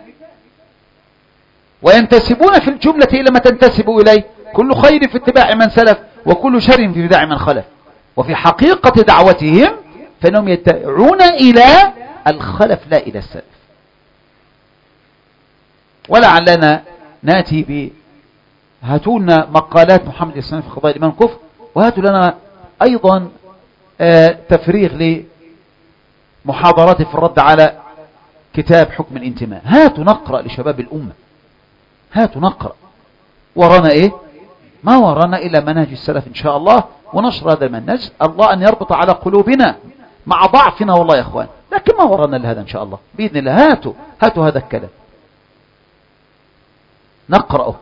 وينتسبون في الجملة إلى ما تنتسب إليه، كل خير في اتباع من سلف وكل شر في اتباع من خلف، وفي حقيقة دعوتهم فإنهم يدعون إلى الخلف لا إلى السلف. ولعلنا ناتي ب هاتوا لنا مقالات محمد الإسلام في قضايا الإمام الكفر، وهاتوا لنا أيضا آه تفريغ لمحاضرات في الرد على كتاب حكم الانتماء. هاتوا نقرأ لشباب الأمة، هاتوا نقرأ. ورانا إيه؟ ما ورانا إلا منهج السلف إن شاء الله، ونشر هذا المنهج، الله أن يربط على قلوبنا مع ضعفنا والله يا أخوان، لكن ما ورانا لهذا إن شاء الله بإذن الله. هاتوا هاتوا هذا الكلام نقرأه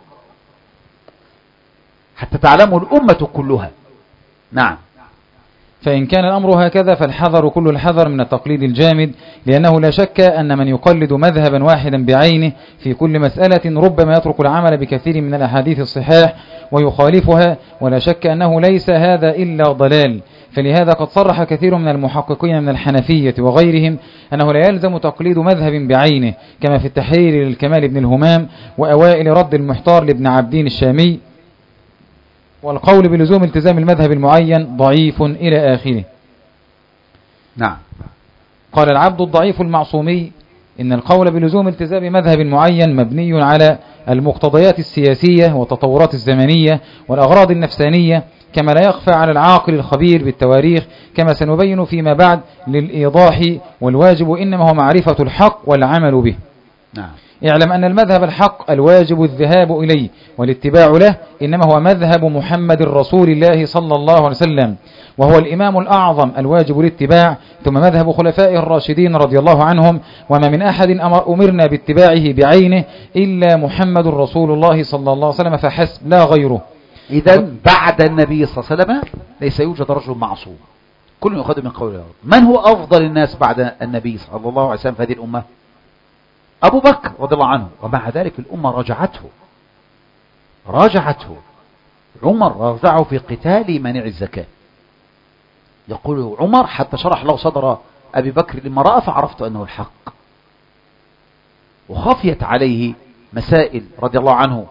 حتى تعلموا الأمة كلها. نعم. فإن كان الأمر هكذا فالحذر كل الحذر من التقليد الجامد، لأنه لا شك أن من يقلد مذهبا واحدا بعينه في كل مسألة ربما يترك العمل بكثير من الأحاديث الصحاح ويخالفها، ولا شك أنه ليس هذا إلا ضلال. فلهذا قد صرح كثير من المحققين من الحنفية وغيرهم أنه لا يلزم تقليد مذهب بعينه، كما في التحرير للكمال بن الهمام وأوائل رد المحتار لابن عبدين الشامي، والقول بلزوم التزام المذهب المعين ضعيف إلى آخره. نعم. قال العبد الضعيف المعصومي إن القول بلزوم التزام مذهب معين مبني على المقتضيات السياسية والتطورات الزمنية والأغراض النفسانية، كما لا يخفى على العاقل الخبير بالتواريخ، كما سنبين فيما بعد للإيضاح، والواجب إنما هو معرفة الحق والعمل به. نعم. اعلم أن المذهب الحق الواجب الذهاب إليه والاتباع له إنما هو مذهب محمد رسول الله صلى الله عليه وسلم، وهو الإمام الأعظم الواجب الاتباع، ثم مذهب خلفائه الراشدين رضي الله عنهم، وما من أحد أمرنا باتباعه بعينه إلا محمد رسول الله صلى الله عليه وسلم فحسب لا غيره. إذن بعد النبي صلى الله عليه وسلم ليس يوجد رجل معصوم، كل يأخذ من قول الله. من هو أفضل الناس بعد النبي صلى الله عليه وسلم في هذه الأمة؟ أبو بكر رضي الله عنه، ومع ذلك الأمة رجعته راجعته عمر رجعه في قتال منع الزكاة. يقول عمر حتى شرح له صدر أبي بكر لما رأى فعرفت أنه الحق، وخفيت عليه مسائل رضي الله عنه،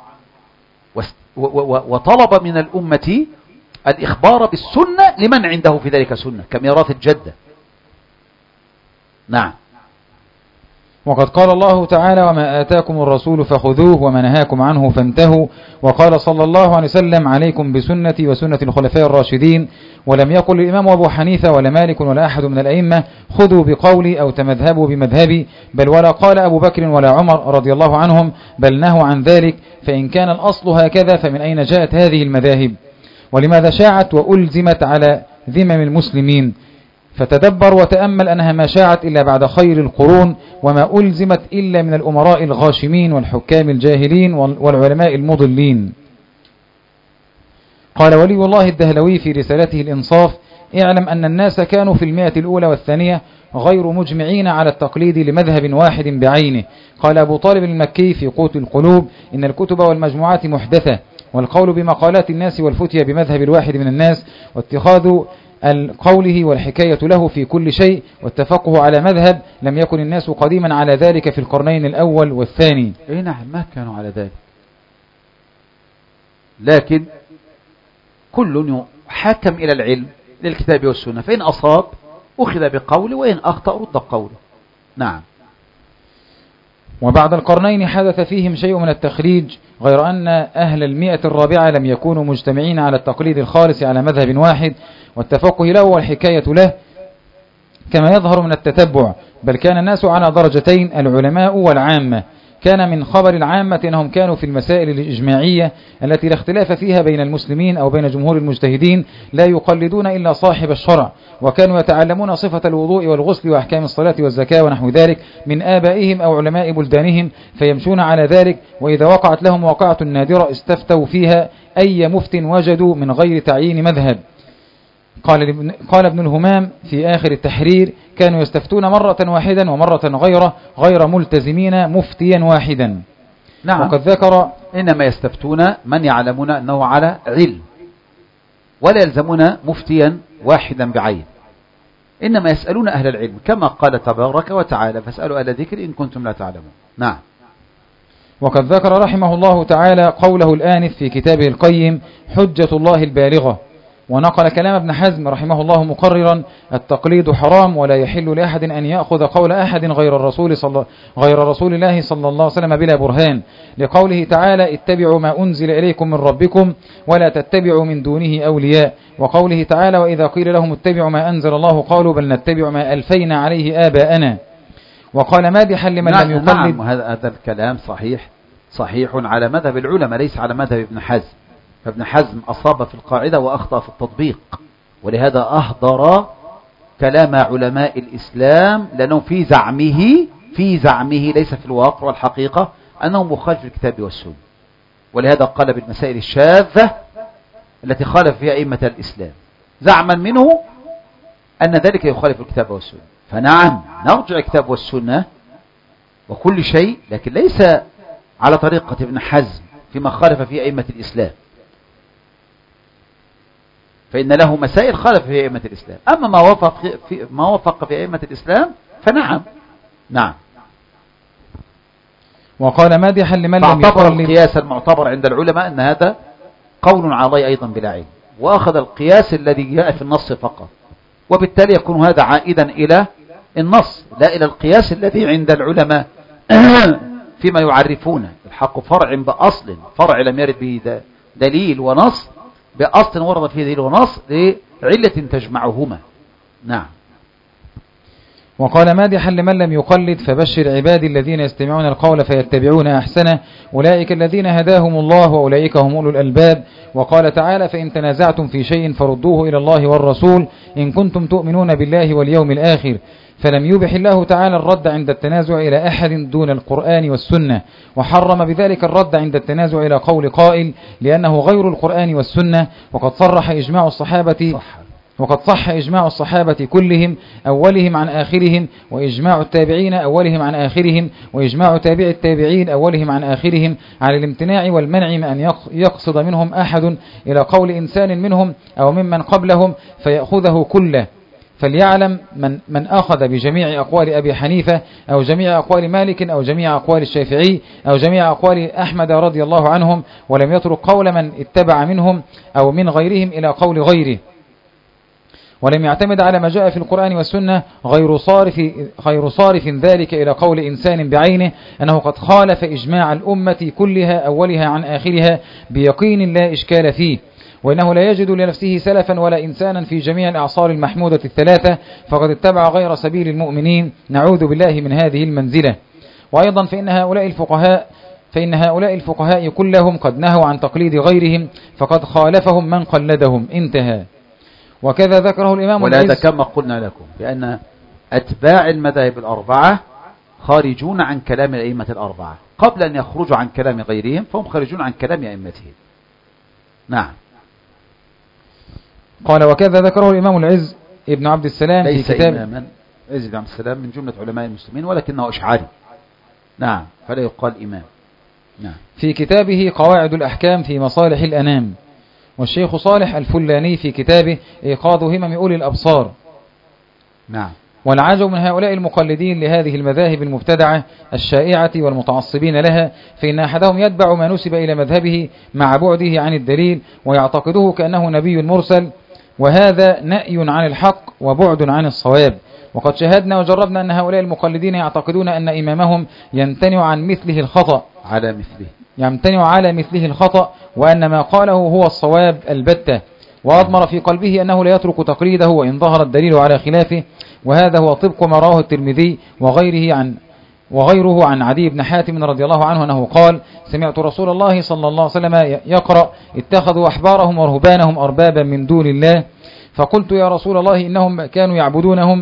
وطلب من الأمة الإخبار بالسنة لمن عنده في ذلك سنة كميراث الجدة. نعم. وقد قال الله تعالى وما آتاكم الرسول فخذوه وما نهاكم عنه فانتهوا. وقال صلى الله عليه وسلم عليكم بسنتي وسنة الخلفاء الراشدين. ولم يقل الإمام أبو حنيفة ولا مالك ولا أحد من الأئمة خذوا بقولي أو تمذهبوا بمذهبي، بل ولا قال أبو بكر ولا عمر رضي الله عنهم، بل نهوا عن ذلك. فإن كان الأصل هكذا فمن أين جاءت هذه المذاهب؟ ولماذا شاعت وألزمت على ذمم المسلمين؟ فتدبر وتأمل أنها ما شاعت إلا بعد خير القرون، وما ألزمت إلا من الأمراء الغاشمين والحكام الجاهلين والعلماء المضلين. قال ولي الله الدهلوي في رسالته الإنصاف: اعلم أن الناس كانوا في المئة الأولى والثانية غير مجمعين على التقليد لمذهب واحد بعينه. قال أبو طالب المكي في قوت القلوب: إن الكتب والمجموعات محدثة، والقول بمقالات الناس والفتية بمذهب الواحد من الناس، واتخاذ قوله والحكاية له في كل شيء، والتفقه على مذهب، لم يكن الناس قديما على ذلك في القرنين الأول والثاني. اي نعم، ما كانوا على ذلك، لكن كل حكم إلى العلم للكتاب والسنة، فإن أصاب أخذ بقوله وإن أخطأ رد قوله. نعم. وبعد القرنين حدث فيهم شيء من التخريج، غير أن أهل المئة الرابعة لم يكونوا مجتمعين على التقليد الخالص على مذهب واحد والتفقه له والحكاية له كما يظهر من التتبع، بل كان الناس على درجتين: العلماء والعامة. كان من خبر العامة أنهم كانوا في المسائل الإجماعية التي لا اختلاف فيها بين المسلمين أو بين جمهور المجتهدين لا يقلدون إلا صاحب الشرع، وكانوا يتعلمون صفة الوضوء والغسل وأحكام الصلاة والزكاة ونحو ذلك من آبائهم أو علماء بلدانهم، فيمشون على ذلك، وإذا وقعت لهم واقعة نادرة استفتوا فيها أي مفت وجدوا من غير تعيين مذهب. قال قال ابن الهمام في آخر التحرير: كانوا يستفتون مرة واحدا ومرة غيره غير ملتزمين مفتيا واحدا. نعم. وقد ذكر: إنما يستفتون من يعلمون أنه على علم، ولا يلزمون مفتيا واحدا بعين، إنما يسألون أهل العلم كما قال تبارك وتعالى: فاسألوا أهل الذكر إن كنتم لا تعلمون. نعم. وقد ذكر رحمه الله تعالى قوله الآنف في كتابه القيم: حجة الله البالغة. ونقل كلام ابن حزم رحمه الله مقررا: التقليد حرام، ولا يحل لأحد أن يأخذ قول أحد غير الرسول صلى غير رسول الله صلى الله عليه وسلم بلا برهان، لقوله تعالى: اتبعوا ما أنزل إليكم من ربكم ولا تتبعوا من دونه أولياء، وقوله تعالى: وإذا قيل لهم اتبعوا ما أنزل الله قالوا بل نتبع ما ألفينا عليه آباءنا. وقال مادحا لمن نعم لم يقلد. نعم، هذا الكلام صحيح صحيح على مذهب العلماء، ليس على مذهب ابن حزم. فابن حزم أصاب في القاعدة وأخطأ في التطبيق، ولهذا أهدر كلام علماء الإسلام، لأنه في زعمه في زعمه ليس في الواقع والحقيقة أنه مخالف الكتاب والسنة، ولهذا قال بالمسائل الشاذة التي خالف فيها أئمة الإسلام زعما منه أن ذلك يخالف الكتاب والسنة. فنعم نرجع الكتاب والسنة وكل شيء، لكن ليس على طريقة ابن حزم فيما خالف فيه أئمة الإسلام، فإن له مسائل خالف في أئمة الإسلام. أما ما وفق في ما وفق في أئمة الإسلام فنعم. نعم. وقال مادحا لمن لم فاعتبر يقلد. القياس المعتبر عند العلماء أن هذا قول على الله أيضا بلا علم، وأخذ القياس الذي جاء في النص فقط، وبالتالي يكون هذا عائدا إلى النص لا إلى القياس الذي عند العلماء فيما يعرفونه. الحق فرع بأصل، فرع لم يرد به دليل ونص، بأصل ورد فيه دليل ونص لعلة تجمعهما. نعم. وقال مادحا لمن لم يقلد: فبشر عبادي الذين يستمعون القول فيتبعون أحسنه أولئك الذين هداهم الله وأولئك هم أولو الألباب. وقال تعالى: فإن تنازعتم في شيء فردوه إلى الله والرسول إن كنتم تؤمنون بالله واليوم الآخر. فلم يبح الله تعالى الرد عند التنازع إلى أحد دون القرآن والسنة، وحرم بذلك الرد عند التنازع إلى قول قائل لأنه غير القرآن والسنة. وقد صرح إجماع الصحابة صح. وقد صح إجماع الصحابة كلهم أولهم عن آخرهم، وإجماع التابعين أولهم عن آخرهم، وإجماع تابع التابعين أولهم عن آخرهم على الامتناع والمنع من أن يقصد منهم أحد إلى قول إنسان منهم أو ممن قبلهم فيأخذه كله. فليعلم من, من أخذ بجميع أقوال أبي حنيفة أو جميع أقوال مالك أو جميع أقوال الشافعي أو جميع أقوال أحمد رضي الله عنهم، ولم يترك قول من اتبع منهم أو من غيرهم إلى قول غيره. ولم يعتمد على ما جاء في القرآن والسنة غير صارف, غير صارف ذلك إلى قول إنسان بعينه أنه قد خالف إجماع الأمة كلها أولها عن آخرها بيقين لا إشكال فيه، وإنه لا يجد لنفسه سلفا ولا إنسانا في جميع الأعصار المحمودة الثلاثة، فقد اتبع غير سبيل المؤمنين، نعوذ بالله من هذه المنزلة. وأيضا فإن هؤلاء الفقهاء فإن هؤلاء الفقهاء كلهم قد نهوا عن تقليد غيرهم، فقد خالفهم من قلدهم، انتهى. وكذا ذكره الإمام ولهذا كما قلنا لكم بأن أتباع المذاهب الأربعة خارجون عن كلام الأئمة الأربعة، قبل أن يخرجوا عن كلام غيرهم فهم خارجون عن كلام أئمتهم. نعم. قال وكذا ذكره الإمام العز ابن عبد السلام ليس في كتاب إماما. عز بن عبد السلام من جملة علماء المسلمين ولكنه أشعري، نعم، فلا يقال إمام. نعم. في كتابه قواعد الأحكام في مصالح الأنام. والشيخ صالح الفلاني في كتابه إيقاظ همم أولي الأبصار. نعم. والعجب من هؤلاء المقلدين لهذه المذاهب المبتدعة الشائعة والمتعصبين لها، فإن أحدهم يتبع ما نسب إلى مذهبه مع بعده عن الدليل ويعتقده كأنه نبي مرسل، وهذا نأي عن الحق وبعد عن الصواب. وقد شاهدنا وجربنا أن هؤلاء المقلدين يعتقدون أن إمامهم يمتنع عن مثله الخطأ على مثله يمتنع على مثله الخطأ وأن ما قاله هو الصواب البتة، وأضمر في قلبه أنه لا يترك تقليده وإن ظهر الدليل على خلافه. وهذا هو طبق ما رواه الترمذي وغيره عن وغيره عن عدي بن حاتم رضي الله عنه أنه قال: سمعت رسول الله صلى الله عليه وسلم يقرأ: اتخذوا أحبارهم ورهبانهم أربابا من دون الله. فقلت: يا رسول الله إنهم كانوا يعبدونهم.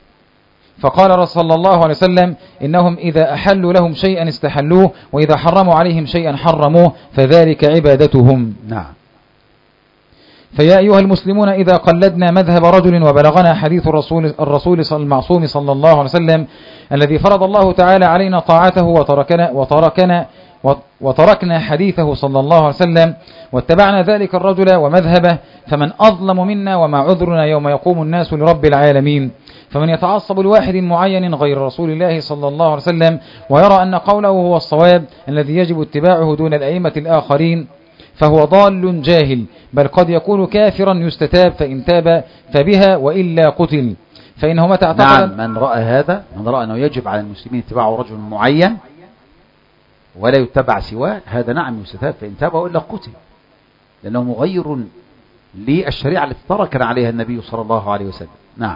فقال صلى الله عليه وسلم: إنهم إذا أحلوا لهم شيئا استحلوه وإذا حرموا عليهم شيئا حرموه، فذلك عبادتهم. نعم. فيا أيها المسلمون إذا قلدنا مذهب رجل وبلغنا حديث الرسول الرسول المعصوم صلى الله عليه وسلم الذي فرض الله تعالى علينا طاعته وتركنا وتركنا وتركنا حديثه صلى الله عليه وسلم واتبعنا ذلك الرجل ومذهبه، فمن أظلم منا وما عذرنا يوم يقوم الناس لرب العالمين. فمن يتعصب لواحد معين غير رسول الله صلى الله عليه وسلم ويرى أن قوله هو الصواب الذي يجب اتباعه دون الأئمة الآخرين فهو ضال جاهل، بل قد يكون كافرا يستتاب فإن تاب فبها وإلا قتل. فإنه متى اعتقد نعم. من رأى هذا، من رأى أنه يجب على المسلمين اتباع رجل معين ولا يتبع سواه، هذا نعم يستتاب فإن تاب وإلا قتل، لأنه مغير للشريعة التي تركنا عليها النبي صلى الله عليه وسلم. نعم.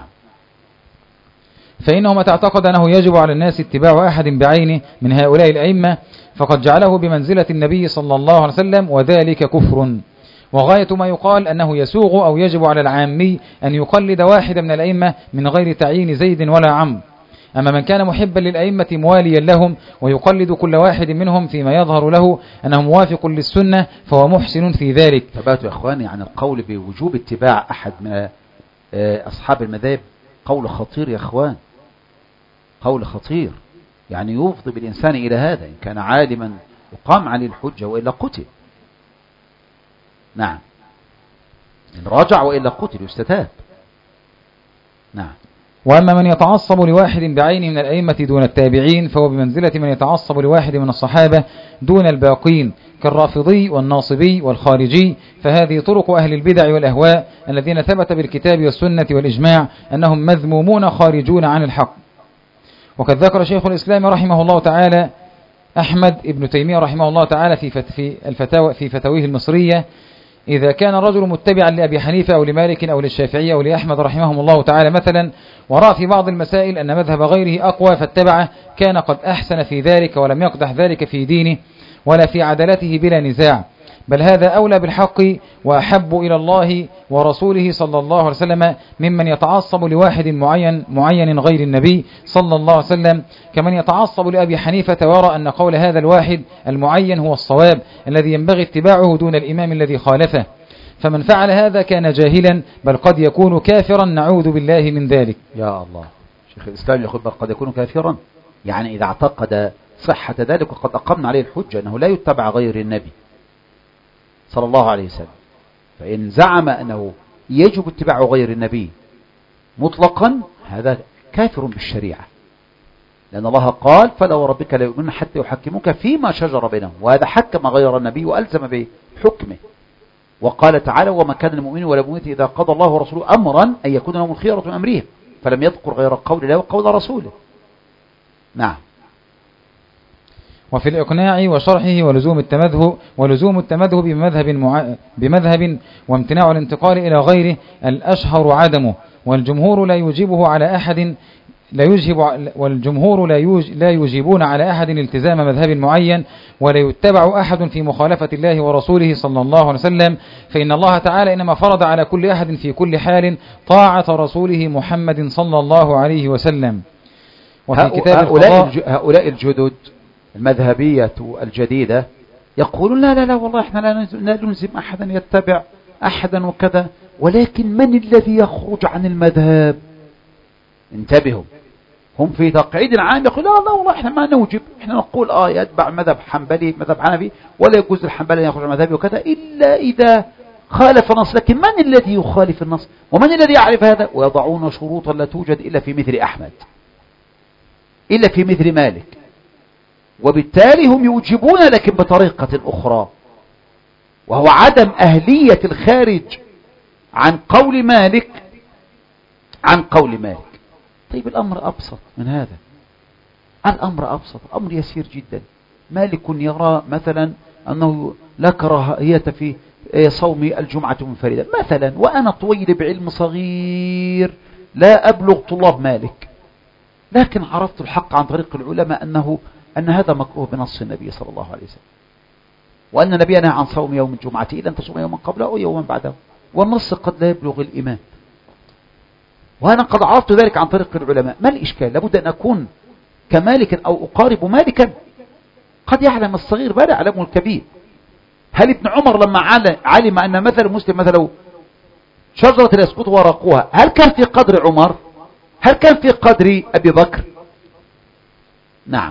فإنه متى اعتقد أنه يجب على الناس اتباع أحد بعينه من هؤلاء الأئمة فقد جعله بمنزلة النبي صلى الله عليه وسلم، وذلك كفر. وغاية ما يقال أنه يسوغ أو يجب على العامي أن يقلد واحد من الأئمة من غير تعيين زيد ولا عمرو. أما من كان محبا للأئمة مواليا لهم ويقلد كل واحد منهم فيما يظهر له أنه موافق للسنة فهو محسن في ذلك. ثبات يا أخواني عن القول بوجوب اتباع أحد من أصحاب المذاهب قول خطير يا أخوان، قول خطير، يعني يفضي بالإنسان إلى هذا إن كان عالما وقام عليه الحجة وإلا قتل. نعم. إن راجع وإلا قتل يستتاب. نعم. وأما من يتعصب لواحد بعينه من الأئمة دون التابعين فهو بمنزلة من يتعصب لواحد من الصحابة دون الباقين كالرافضي والناصبي والخارجي، فهذه طرق أهل البدع والأهواء الذين ثبت بالكتاب والسنة والإجماع أنهم مذمومون خارجون عن الحق. وقد ذكر شيخ الإسلام رحمه الله تعالى أحمد ابن تيمية رحمه الله تعالى في في الفتاوى في فتاويه المصرية: إذا كان الرجل متبعا لأبي حنيفة أو لمالك أو للشافعية أو لأحمد رحمهم الله تعالى مثلا، ورأى في بعض المسائل أن مذهب غيره أقوى فاتبعه، كان قد أحسن في ذلك ولم يقدح ذلك في دينه ولا في عدالته بلا نزاع، بل هذا أولى بالحق وأحب إلى الله ورسوله صلى الله عليه وسلم ممن يتعصب لواحد معين معين غير النبي صلى الله عليه وسلم، كمن يتعصب لأبي حنيفة ويرى أن قول هذا الواحد المعين هو الصواب الذي ينبغي اتباعه دون الإمام الذي خالفه. فمن فعل هذا كان جاهلا، بل قد يكون كافرا، نعوذ بالله من ذلك. يا الله، شيخ الإسلام يقول بل قد يكون كافرا، يعني إذا اعتقد صحة ذلك وقد أقمنا عليه الحجة أنه لا يتبع غير النبي صلى الله عليه وسلم، فإن زعم أنه يجب اتباع غير النبي مطلقا هذا كافر بالشريعة، لأن الله قال: فلا وربك لا يؤمنون حتى يحكموك فيما شجر بينهم، وهذا حكم غير النبي وألزم بحكمه. وقال تعالى وما كان المؤمن ولا المؤمنة إذا قضى الله ورسوله أمرا أن يكون لهم الخيرة من أمرهم، فلم يذكر غير قول الله وقول رسوله. نعم. وفي الإقناع وشرحه ولزوم التمذهب ولزوم التمذهب بمذهب مع... بمذهب وامتناع الانتقال إلى غيره الأشهر عدمه، والجمهور لا يجيبه على أحد لا يجيب والجمهور لا يوج... لا يجيبون على أحد التزام مذهب معين، ولا يتبع أحد في مخالفة الله ورسوله صلى الله عليه وسلم، فإن الله تعالى إنما فرض على كل أحد في كل حال طاعة رسوله محمد صلى الله عليه وسلم. وفي كتاب هؤلاء, هؤلاء الجدد المذهبية الجديدة يقولون لا لا لا والله احنا لا نلزم أحدا يتبع أحدا وكذا، ولكن من الذي يخرج عن المذهب؟ انتبهوا، هم في تقعيد عام يقول لا لا والله احنا ما نوجب، احنا نقول اه يتبع مذهب حنبلي مذهب حنفي، ولا يجوز الحنبلي يخرج عن مذهبي وكذا إلا إذا خالف النص. لكن من الذي يخالف النص ومن الذي يعرف هذا؟ ويضعون شروطا لا توجد إلا في مثل أحمد، إلا في مثل مالك، وبالتالي هم يوجبون لكن بطريقة أخرى، وهو عدم أهلية الخارج عن قول مالك عن قول مالك. طيب الأمر أبسط من هذا، الأمر أبسط، أمر يسير جدا. مالك يرى مثلا أنه لا كراهية في صوم الجمعة منفردا مثلا، وأنا طويل بعلم صغير لا أبلغ طلاب مالك، لكن عرفت الحق عن طريق العلماء أنه أن هذا مكروه بنص النبي صلى الله عليه وسلم، وأن النبي نهى عن صوم يوم الجمعة إلا أن تصوم يوما قبله أو يوما بعده، والنص قد لا يبلغ الإمام، وأنا قد عرفت ذلك عن طريق العلماء. ما الإشكال؟ لابد أن أكون كمالك أو أقارب مالكا. قد يعلم الصغير ما لا يعلمه الكبير. هل ابن عمر لما علم أن مثل مسلم مثله شجرة يسقط ورقها، هل كان في قدر عمر؟ هل كان في قدر أبي بكر؟ نعم،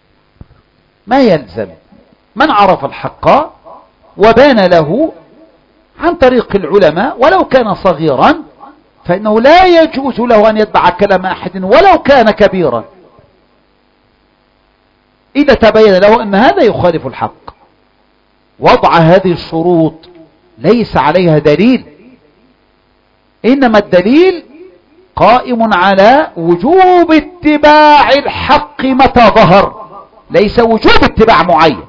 ما يلزم. من عرف الحق وبان له عن طريق العلماء ولو كان صغيرا فإنه لا يجوز له أن يتبع كلام أحد ولو كان كبيرا إذا تبين له أن هذا يخالف الحق. وضع هذه الشروط ليس عليها دليل، إنما الدليل قائم على وجوب اتباع الحق متى ظهر، ليس وجوب اتباع معين.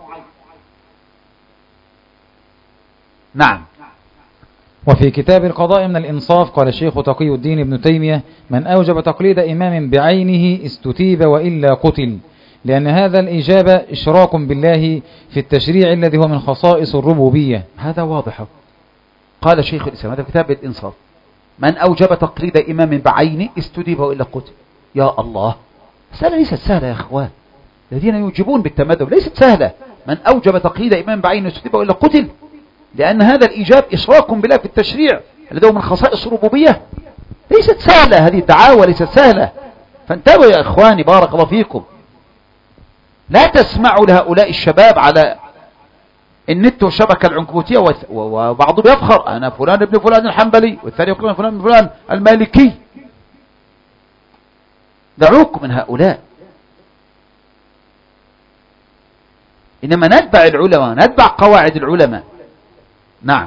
نعم. وفي كتاب القضاء من الإنصاف قال الشيخ تقي الدين ابن تيمية من أوجب تقليد إمام بعينه استتيب وإلا قتل، لأن هذا الإجابة إشراك بالله في التشريع الذي هو من خصائص الربوبية. هذا واضح. قال شيخ الإسلام هذا كتاب الإنصاف من أوجب تقليد إمام بعينه استتيب وإلا قتل. يا الله، مسألة ليست سهلة يا أخوان، الذين يوجبون بالتمذهب ليست سهلة. من أوجب تقليد إمام بعينه استتيب وإلا قتل، لأن هذا الإيجاب إشراك بالله في التشريع الذي هو من خصائص الربوبية. ليست سهلة هذه الدعاوى، ليست سهلة. فانتبهوا يا إخواني بارك الله فيكم، لا تسمعوا لهؤلاء الشباب على النت والشبكة العنكبوتية وبعضهم يفخر أنا فلان ابن فلان الحنبلي، والثاني يقول فلان ابن فلان المالكي. دعوكم من هؤلاء، إنما نتبع العلماء، نتبع قواعد العلماء. نعم.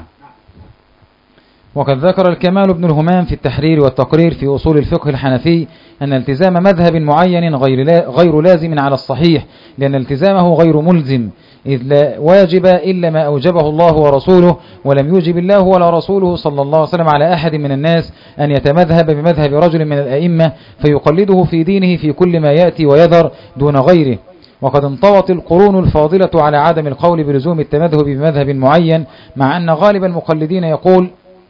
وقد ذكر الكمال بن الهمام في التحرير والتقرير في أصول الفقه الحنفي أن التزام مذهب معين غير, لا غير لازم على الصحيح، لأن التزامه غير ملزم، إذ لا واجب إلا ما أوجبه الله ورسوله، ولم يوجب الله ولا رسوله صلى الله عليه وسلم على أحد من الناس أن يتمذهب بمذهب رجل من الأئمة فيقلده في دينه في كل ما يأتي ويذر دون غيره. وقد انطوت القرون الفاضلة على عدم القول بلزوم التمذهب بمذهب معين، مع أن غالب المقلدين يقول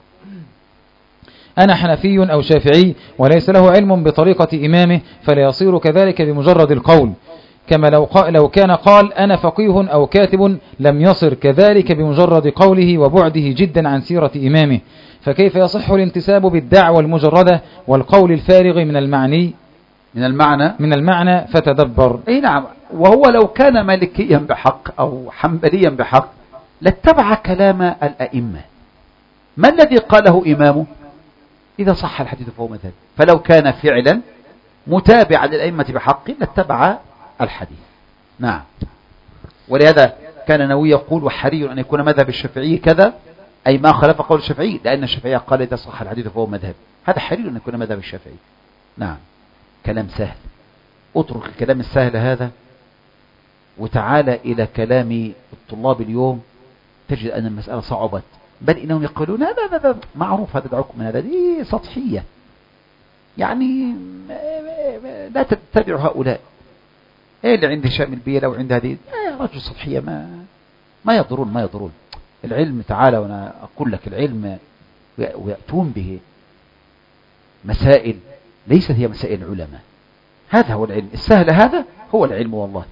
أنا حنفي أو شافعي وليس له علم بطريقة إمامه، فلا يصير كذلك بمجرد القول، كما لو, لو كان قال أنا فقيه أو كاتب لم يصر كذلك بمجرد قوله وبعده جدا عن سيرة إمامه. فكيف يصح الانتساب بالدعوة المجردة والقول الفارغ من المعني من المعنى من المعنى فتدبر. أي نعم. وهو لو كان مالكيا بحق أو حنبليا بحق لاتبع كلام الأئمة. ما الذي قاله إمامه؟ إذا صح الحديث فهو مذهب. فلو كان فعلا متابعا للأئمة بحق لاتبع الحديث. نعم. ولهذا كان النووي يقول وحري أن يكون مذهب الشافعي كذا أي ما خالف قول الشافعي، لأن الشافعي قال إذا صح الحديث فهو مذهب. هذا حري أن يكون مذهب الشافعي. نعم، كلام سهل. اترك الكلام السهل هذا وتعالى إلى كلام الطلاب اليوم، تجد أن المسألة صعبت، بل إنهم يقولون هذا هذا معروف، هذا دعوكم من هذا، دي سطحية، يعني لا تتبعوا هؤلاء. ايه اللي عند هشام البيلة وعند هذه يا رجل سطحية، ما ما يضرون ما يضرون. العلم تعالى، وانا اقول لك العلم ويأتون به مسائل ليست هي مسائل العلماء. هذا هو العلم السهل، هذا هو العلم والله.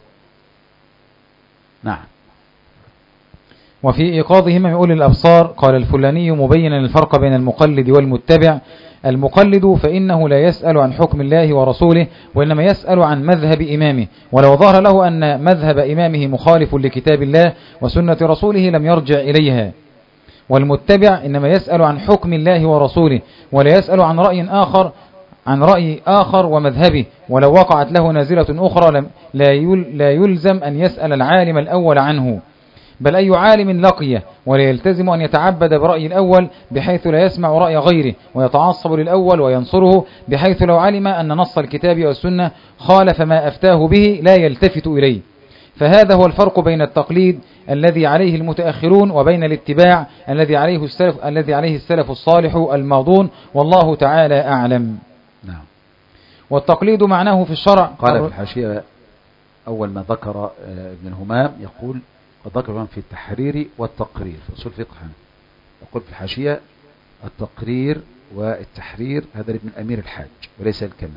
نعم. وفي إيقاظهم من أولي الأبصار قال الفلاني مبينا الفرق بين المقلد والمتبع: المقلد فإنه لا يسأل عن حكم الله ورسوله، وإنما يسأل عن مذهب إمامه، ولو ظهر له أن مذهب إمامه مخالف لكتاب الله وسنة رسوله لم يرجع إليها. والمتبع إنما يسأل عن حكم الله ورسوله، ولا يسأل عن رأي آخر عن رأي آخر ومذهبه، ولو وقعت له نازلة أخرى لا يلزم أن يسأل العالم الأول عنه، بل أي عالم لقيه، ولا يلتزم أن يتعبد برأي الأول بحيث لا يسمع رأي غيره، ويتعصب للأول وينصره، بحيث لو علم أن نص الكتاب والسنة خالف ما أفتاه به لا يلتفت إليه. فهذا هو الفرق بين التقليد الذي عليه المتأخرون وبين الاتباع الذي عليه السلف الذي عليه السلف الصالح الماضون، والله تعالى أعلم. نعم. والتقليد معناه في الشرع، قال في الحاشية أول ما ذكر ابن الهمام يقول وذكر في التحرير والتقرير في أصول فقه، يقول في الحاشية التقرير والتحرير هذا لابن الأمير الحاج وليس الكمال.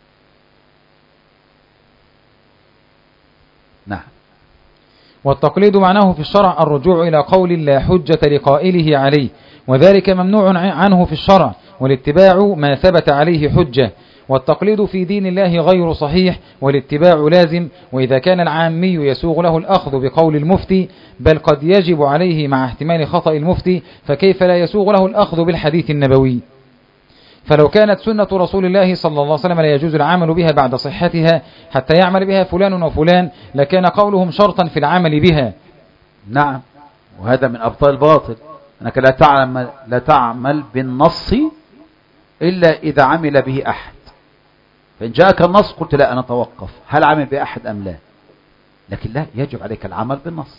نعم. والتقليد معناه في الشرع الرجوع إلى قول لا حجة لقائله عليه، وذلك ممنوع عنه في الشرع، والاتباع ما ثبت عليه حجة. والتقليد في دين الله غير صحيح، والاتباع لازم، وإذا كان العامي يسوغ له الأخذ بقول المفتي، بل قد يجب عليه مع احتمال خطأ المفتي، فكيف لا يسوغ له الأخذ بالحديث النبوي؟ فلو كانت سنة رسول الله صلى الله عليه وسلم لا يجوز العمل بها بعد صحتها حتى يعمل بها فلان وفلان، لكان قولهم شرطا في العمل بها. نعم، وهذا من أبطال الباطل، أنك لا تعمل, لا تعمل بالنص إلا إذا عمل به أحد. فإن جاءك النص قلت لا أنا أتوقف هل عمل بأحد أم لا، لكن لا، يجب عليك العمل بالنص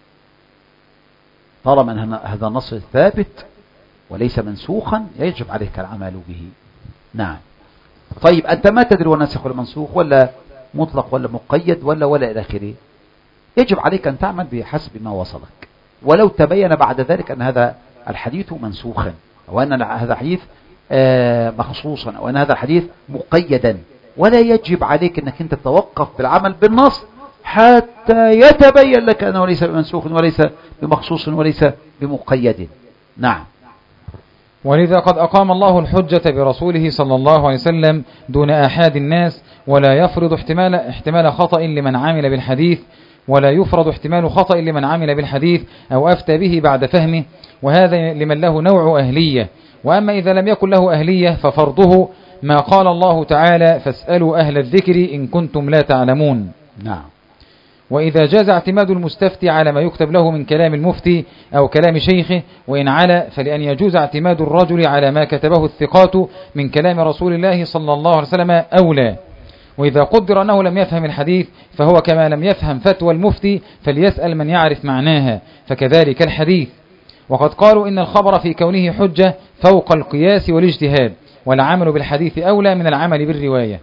طالما أن هذا النص ثابت وليس منسوخا، يجب عليك العمل به. نعم. طيب أنت ما تدري هو ناسخ ولا منسوخ ولا مطلق ولا مقيد ولا ولا إلى آخره، يجب عليك أن تعمل بحسب ما وصلك، ولو تبين بعد ذلك أن هذا الحديث منسوخا، أو أن هذا الحديث مخصوصا، أو أن هذا الحديث مقيدا، ولا يجب عليك أنك أنت تتوقف بالعمل بالنص حتى يتبين لك أنه ليس بمنسوخ وليس بمخصوص وليس بمقيد. نعم. ولذا قد أقام الله الحجة برسوله صلى الله عليه وسلم دون آحاد الناس، ولا يفرض احتمال, احتمال خطأ لمن عمل بالحديث ولا يفرض احتمال خطأ لمن عمل بالحديث أو أفتى به بعد فهمه، وهذا لمن له نوع أهلية. وأما إذا لم يكن له أهلية ففرضه ما قال الله تعالى: فاسألوا أهل الذكر إن كنتم لا تعلمون. نعم. وإذا جاز اعتماد المستفتي على ما يكتب له من كلام المفتي أو كلام شيخه، وإن علا فلأن يجوز اعتماد الرجل على ما كتبه الثقات من كلام رسول الله صلى الله عليه وسلم أولى. وإذا قدر أنه لم يفهم الحديث فهو كما لم يفهم فتوى المفتي، فليسأل من يعرف معناها، فكذلك الحديث. وقد قالوا إن الخبر في كونه حجة فوق القياس والاجتهاد، والعمل بالحديث أولى من العمل بالرواية،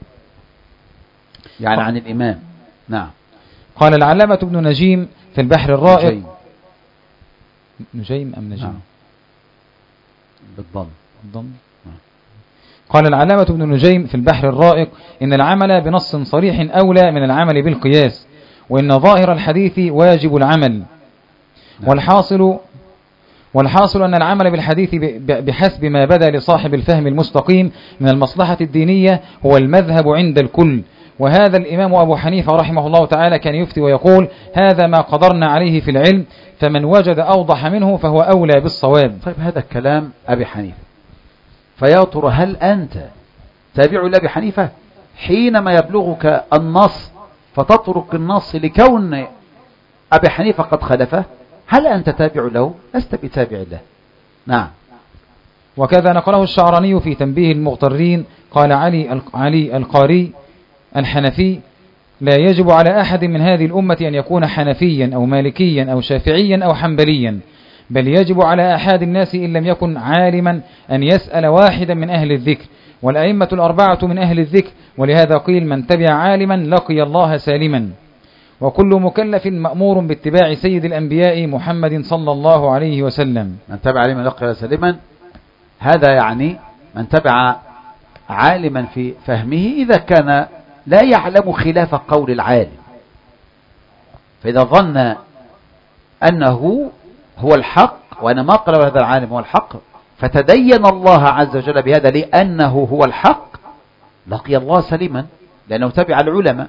يعني عن الإمام. نعم. قال العلامة ابن نجيم في البحر الرائق. نجيم, نجيم أم نجيم؟ نعم. بالضم. بالضم. قال العلامة ابن نجيم في البحر الرائق: إن العمل بنص صريح أولى من العمل بالقياس، وإن ظاهر الحديث واجب العمل. نعم. والحاصل والحاصل أن العمل بالحديث بحسب ما بدا لصاحب الفهم المستقيم من المصلحة الدينية هو المذهب عند الكل. وهذا الإمام أبو حنيفة رحمه الله تعالى كان يفتي ويقول: هذا ما قدرنا عليه في العلم، فمن وجد أوضح منه فهو أولى بالصواب. طيب هذا كلام أبي حنيفة، فيا ترى هل أنت تابع لأبي حنيفة حينما يبلغك النص فتترك النص لكون أبي حنيفة قد خلفه؟ هل أنت تابع له؟ لست بتابع له. نعم. وكذا نقله الشعراني في تنبيه المغترين، قال علي علي القاري الحنفي: لا يجب على أحد من هذه الأمة أن يكون حنفيا أو مالكيا أو شافعيا أو حنبليا، بل يجب على أحد الناس إن لم يكن عالما أن يسأل واحدا من أهل الذكر، والأئمة الأربعة من أهل الذكر، ولهذا قيل: من تبع عالما لقي الله سالما. وكل مكلف مأمور باتباع سيد الأنبياء محمد صلى الله عليه وسلم. من تبع عالما لقي الله سالما، هذا يعني من تبع عالما في فهمه إذا كان لا يعلم خلاف قول العالم، فإذا ظن أنه هو الحق وأن ما قال هذا العالم هو الحق، فتدين الله عز وجل بهذا لأنه هو الحق، لقي الله سليما لأنه تبع العلماء.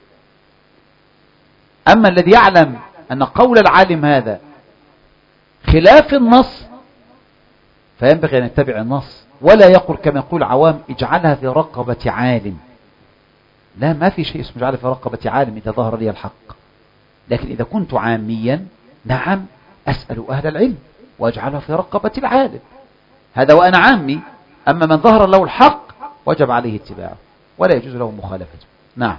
أما الذي يعلم أن قول العالم هذا خلاف النص فينبغي أن يتبع النص، ولا يقول كما يقول عوام: اجعلها في رقبة عالم. لا، ما في شيء اسمه اجعلها في رقبة عالم إذا ظهر لي الحق. لكن إذا كنت عاميا، نعم، أسأل أهل العلم وأجعلها في رقبة العالم، هذا وأنا عامي. أما من ظهر له الحق وجب عليه اتباعه ولا يجوز له مخالفته. نعم.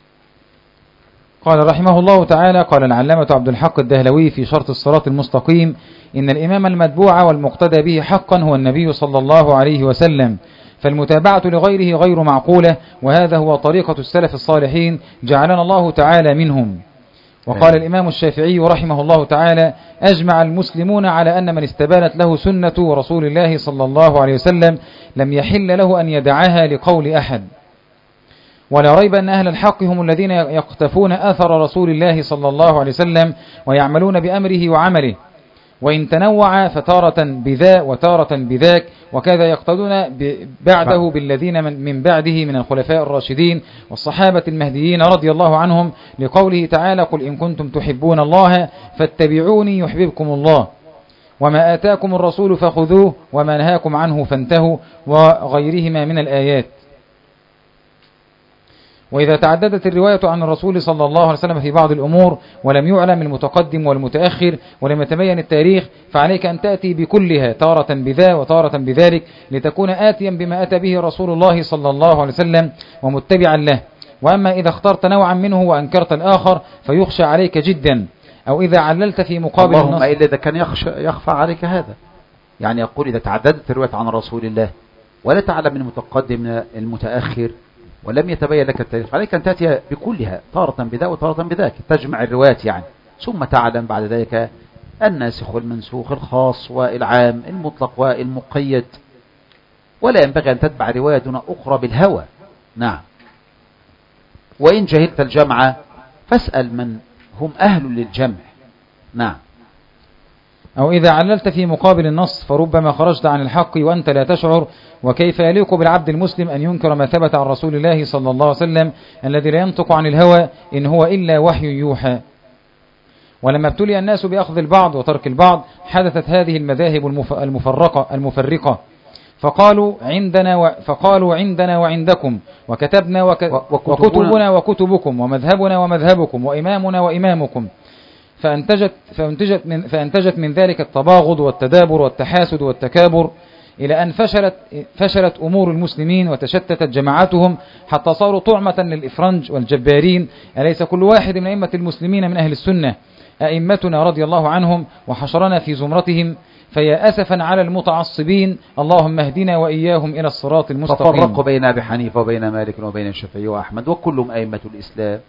قال رحمه الله تعالى: قال العلامة عبد الحق الدهلوي في شرط الصراط المستقيم: إن الإمام المتبوع والمقتدى به حقا هو النبي صلى الله عليه وسلم، فالمتابعة لغيره غير معقولة، وهذا هو طريقة السلف الصالحين جعلنا الله تعالى منهم. وقال الإمام الشافعي رحمه الله تعالى: أجمع المسلمون على أن من استبانت له سنة رسول الله صلى الله عليه وسلم لم يحل له أن يدعها لقول أحد. ولا ريب أن أهل الحق هم الذين يقتفون أثر رسول الله صلى الله عليه وسلم ويعملون بأمره وعمله، وإن تنوع فتارة بذا وتارة بذاك، وكذا يقتدون بعده بالذين من بعده من الخلفاء الراشدين والصحابة المهديين رضي الله عنهم، لقوله تعالى: قل إن كنتم تحبون الله فاتبعوني يحببكم الله، وما آتاكم الرسول فخذوه وما نهاكم عنه فانتهوا، وغيرهما من الآيات. وإذا تعددت الرواية عن الرسول صلى الله عليه وسلم في بعض الأمور ولم يعلم المتقدم والمتأخر ولم يتبين التاريخ، فعليك أن تأتي بكلها تارة بذا وتارة بذلك، لتكون آتيا بما أتى به رسول الله صلى الله عليه وسلم ومتبعا له. وأما إذا اخترت نوعا منه وأنكرت الآخر فيخشى عليك جدا، أو إذا عللت في مقابل اللهم النص. إلا إذا كان يخشى يخفى عليك هذا، يعني يقول إذا تعددت الرواية عن رسول الله ولا تعلم من المتقدم من المتأخر ولم يتبين لك التاريخ، عليك أن تأتي بكلها تارة بذا وتارة بذاك، تجمع الروايات يعني، ثم تعلم بعد ذلك الناسخ والمنسوخ، الخاص والعام، المطلق والمقيد، ولا ينبغي أن تتبع رواية دون أخرى بالهوى. نعم. وإن جهلت الجمع فاسأل من هم أهل للجمع. نعم. أو إذا عللت في مقابل النص فربما خرجت عن الحق وأنت لا تشعر، وكيف يليق بالعبد المسلم أن ينكر ما ثبت عن رسول الله صلى الله عليه وسلم الذي لا ينطق عن الهوى إن هو إلا وحي يوحى. ولما ابتلي الناس بأخذ البعض وترك البعض حدثت هذه المذاهب المفرقة المفرقة فقالوا عندنا و... فقالوا عندنا وعندكم، وكتبنا وك... وكتبنا وكتبكم، ومذهبنا ومذهبكم، وإمامنا وإمامكم، فأنتجت, فأنتجت, من فأنتجت من ذلك التباغض والتدابر والتحاسد والتكابر، إلى أن فشلت, فشلت أمور المسلمين وتشتتت جماعتهم حتى صاروا طعمة للإفرنج والجبارين. أليس كل واحد من أئمة المسلمين من أهل السنة أئمتنا رضي الله عنهم وحشرنا في زمرتهم؟ فيا أسفا على المتعصبين، اللهم اهدنا وإياهم إلى الصراط المستقيم. تفرقوا بين أبي حنيفة وبين مالك وبين الشافعي وأحمد وكلهم أئمة الإسلام.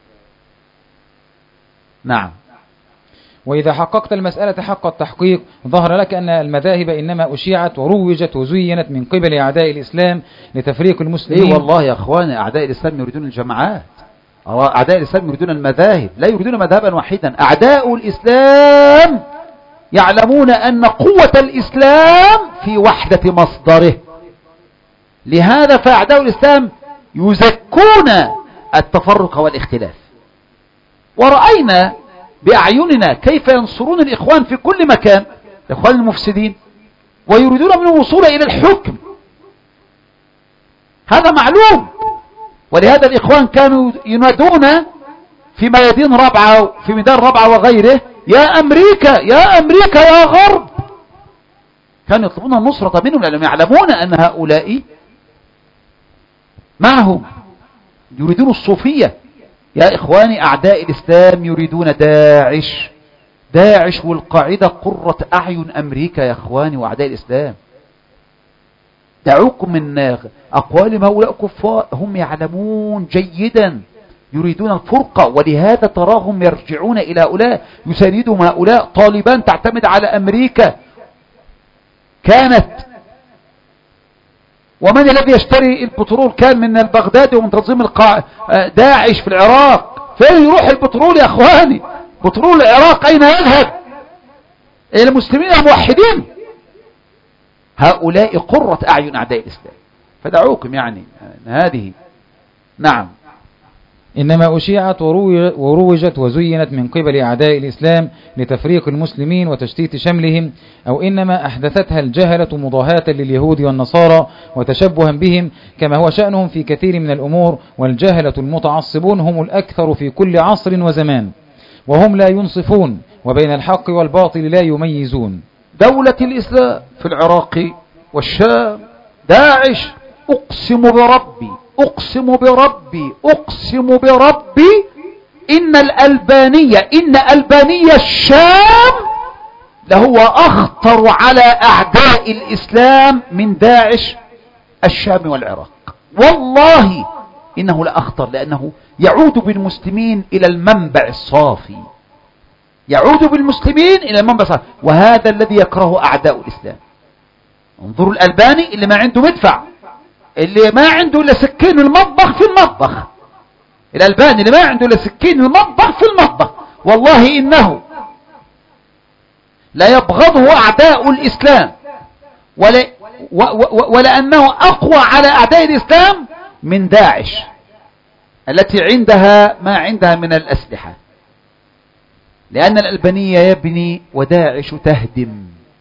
نعم. وإذا حققت المسألة حق التحقيق ظهر لك أن المذاهب إنما أشيعت وروجت وزينت من قبل أعداء الإسلام لتفريق المسلمين. إيه والله يا أخواني، أعداء الإسلام يريدون الجماعات، أعداء الإسلام يريدون المذاهب، لا يريدون مذهبا واحدا. أعداء الإسلام يعلمون أن قوة الإسلام في وحدة مصدره، لهذا فأعداء الإسلام يزكون التفرق والاختلاف. ورأينا بأعيننا كيف ينصرون الإخوان في كل مكان، الإخوان المفسدين، ويريدون من الوصول إلى الحكم، هذا معلوم. ولهذا الإخوان كانوا ينادون في ميادين ربعة في ميدان ربعة وغيره: يا أمريكا يا أمريكا يا غرب، كانوا يطلبون النصرة منهم لأنهم يعلمون أن هؤلاء معهم يريدون الصوفية. يا إخواني أعداء الإسلام يريدون داعش، داعش والقاعدة قرة أعين أمريكا يا إخواني وأعداء الإسلام. دعوكم من أقوال هؤلاء كفار، هم يعلمون جيدا يريدون الفرقة، ولهذا تراهم يرجعون إلى هؤلاء يساندهم هؤلاء. طالبان تعتمد على أمريكا كانت، ومن الذي يشتري البترول كان من البغدادي ومن تنظيم القاع... داعش في العراق. فين يروح البترول يا أخواني؟ بترول العراق أين يذهب؟ إلى المسلمين الموحدين. هؤلاء قرة أعين أعداء الإسلام، فدعوكم يعني هذه. نعم. إنما أشيعت وروجت وزينت من قبل أعداء الإسلام لتفريق المسلمين وتشتيت شملهم، أو إنما أحدثتها الجهلة مضاهاة لليهود والنصارى وتشبها بهم كما هو شأنهم في كثير من الأمور، والجهلة المتعصبون هم الأكثر في كل عصر وزمان، وهم لا ينصفون وبين الحق والباطل لا يميزون. دولة الإسلام في العراق والشام، داعش، أقسم بربي أقسم بربي أقسم بربي إن الألبانية إن ألبانية الشام لهو أخطر على أعداء الإسلام من داعش الشام والعراق. والله إنه لأخطر، لأنه يعود بالمسلمين إلى المنبع الصافي، يعود بالمسلمين إلى المنبع الصافي، وهذا الذي يكره أعداء الإسلام. انظروا الألباني اللي ما عنده مدفع، اللي ما عنده إلا سكين المطبخ في المطبخ، الألباني اللي ما عنده إلا سكين المطبخ في المطبخ، والله إنه لا يبغضه أعداء الإسلام ولا ولأنه أقوى على أعداء الإسلام من داعش التي عندها ما عندها من الأسلحة، لأن الألبانية يبني وداعش تهدم،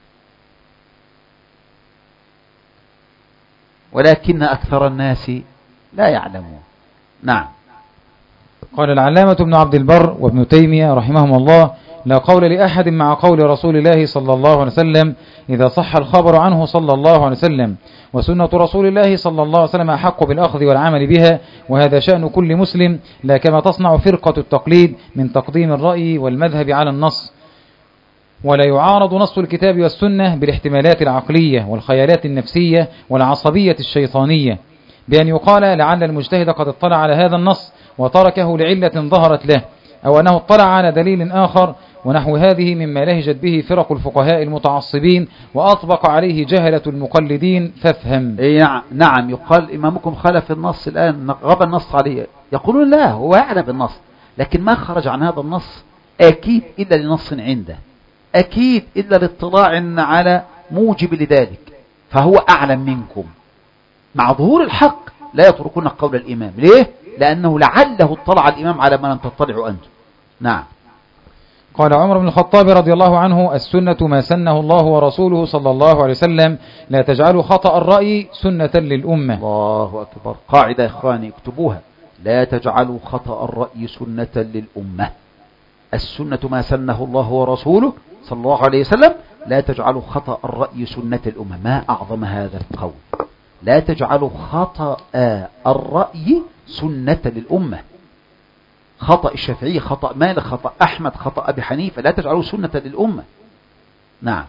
ولكن أكثر الناس لا يعلمون. نعم. قال العلامة ابن عبد البر وابن تيمية رحمهم الله: لا قول لأحد مع قول رسول الله صلى الله عليه وسلم إذا صح الخبر عنه صلى الله عليه وسلم، وسنة رسول الله صلى الله عليه وسلم أحق بالأخذ والعمل بها، وهذا شأن كل مسلم، لا كما تصنع فرقة التقليد من تقديم الرأي والمذهب على النص. ولا يعارض نص الكتاب والسنة بالاحتمالات العقلية والخيالات النفسية والعصبية الشيطانية، بأن يقال لعل المجتهد قد اطلع على هذا النص وتركه لعلة ظهرت له، أو أنه اطلع على دليل آخر، ونحو هذه مما لهجت به فرق الفقهاء المتعصبين وأطبق عليه جهلة المقلدين. فافهم. نعم. يقال إمامكم خالف النص الآن، غاب النص عليه، يقولون لا هو يعلم بالنص، لكن ما خرج عن هذا النص أكيد إلا لنص عنده، أكيد إلا لاطلاع على موجب لذلك، فهو أعلم منكم. مع ظهور الحق لا يتركون قول الإمام. ليه؟ لأنه لعله اطلع الإمام على ما لم تطلعوا أنتم. نعم. قال عمر بن الخطاب رضي الله عنه: السنة ما سنه الله ورسوله صلى الله عليه وسلم، لا تجعلوا خطأ الرأي سنة للأمة. الله أكبر. قاعدة يا إخواني اكتبوها: لا تجعلوا خطأ الرأي سنة للأمة. السنة ما سنه الله ورسوله صلى الله عليه وسلم، لا تجعلوا خطأ الرأي سنة الأمة. ما أعظم هذا القول، لا تجعلوا خطأ الرأي سنة للأمة. خطأ الشافعي، خطأ مالك، خطأ أحمد، خطأ أبي حنيفة، لا تجعلوا سنة للأمة. نعم.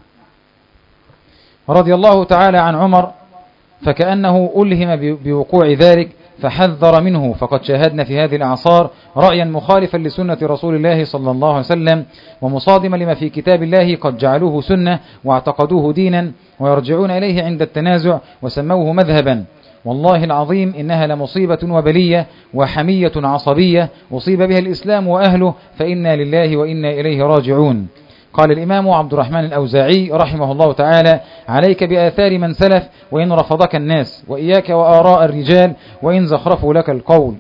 رضي الله تعالى عن عمر، فكأنه ألهم بوقوع ذلك فحذر منه، فقد شاهدنا في هذه الأعصار رأيا مخالفا لسنة رسول الله صلى الله عليه وسلم، ومصادما لما في كتاب الله قد جعلوه سنة واعتقدوه دينا، ويرجعون إليه عند التنازع وسموه مذهبا. والله العظيم إنها لمصيبة وبلية وحمية عصبية أصيب بها الإسلام وأهله، فإنا لله وإنا إليه راجعون. قال الإمام عبد الرحمن الأوزاعي رحمه الله تعالى: عليك بآثار من سلف وإن رفضك الناس، وإياك وآراء الرجال وإن زخرفوا لك القول.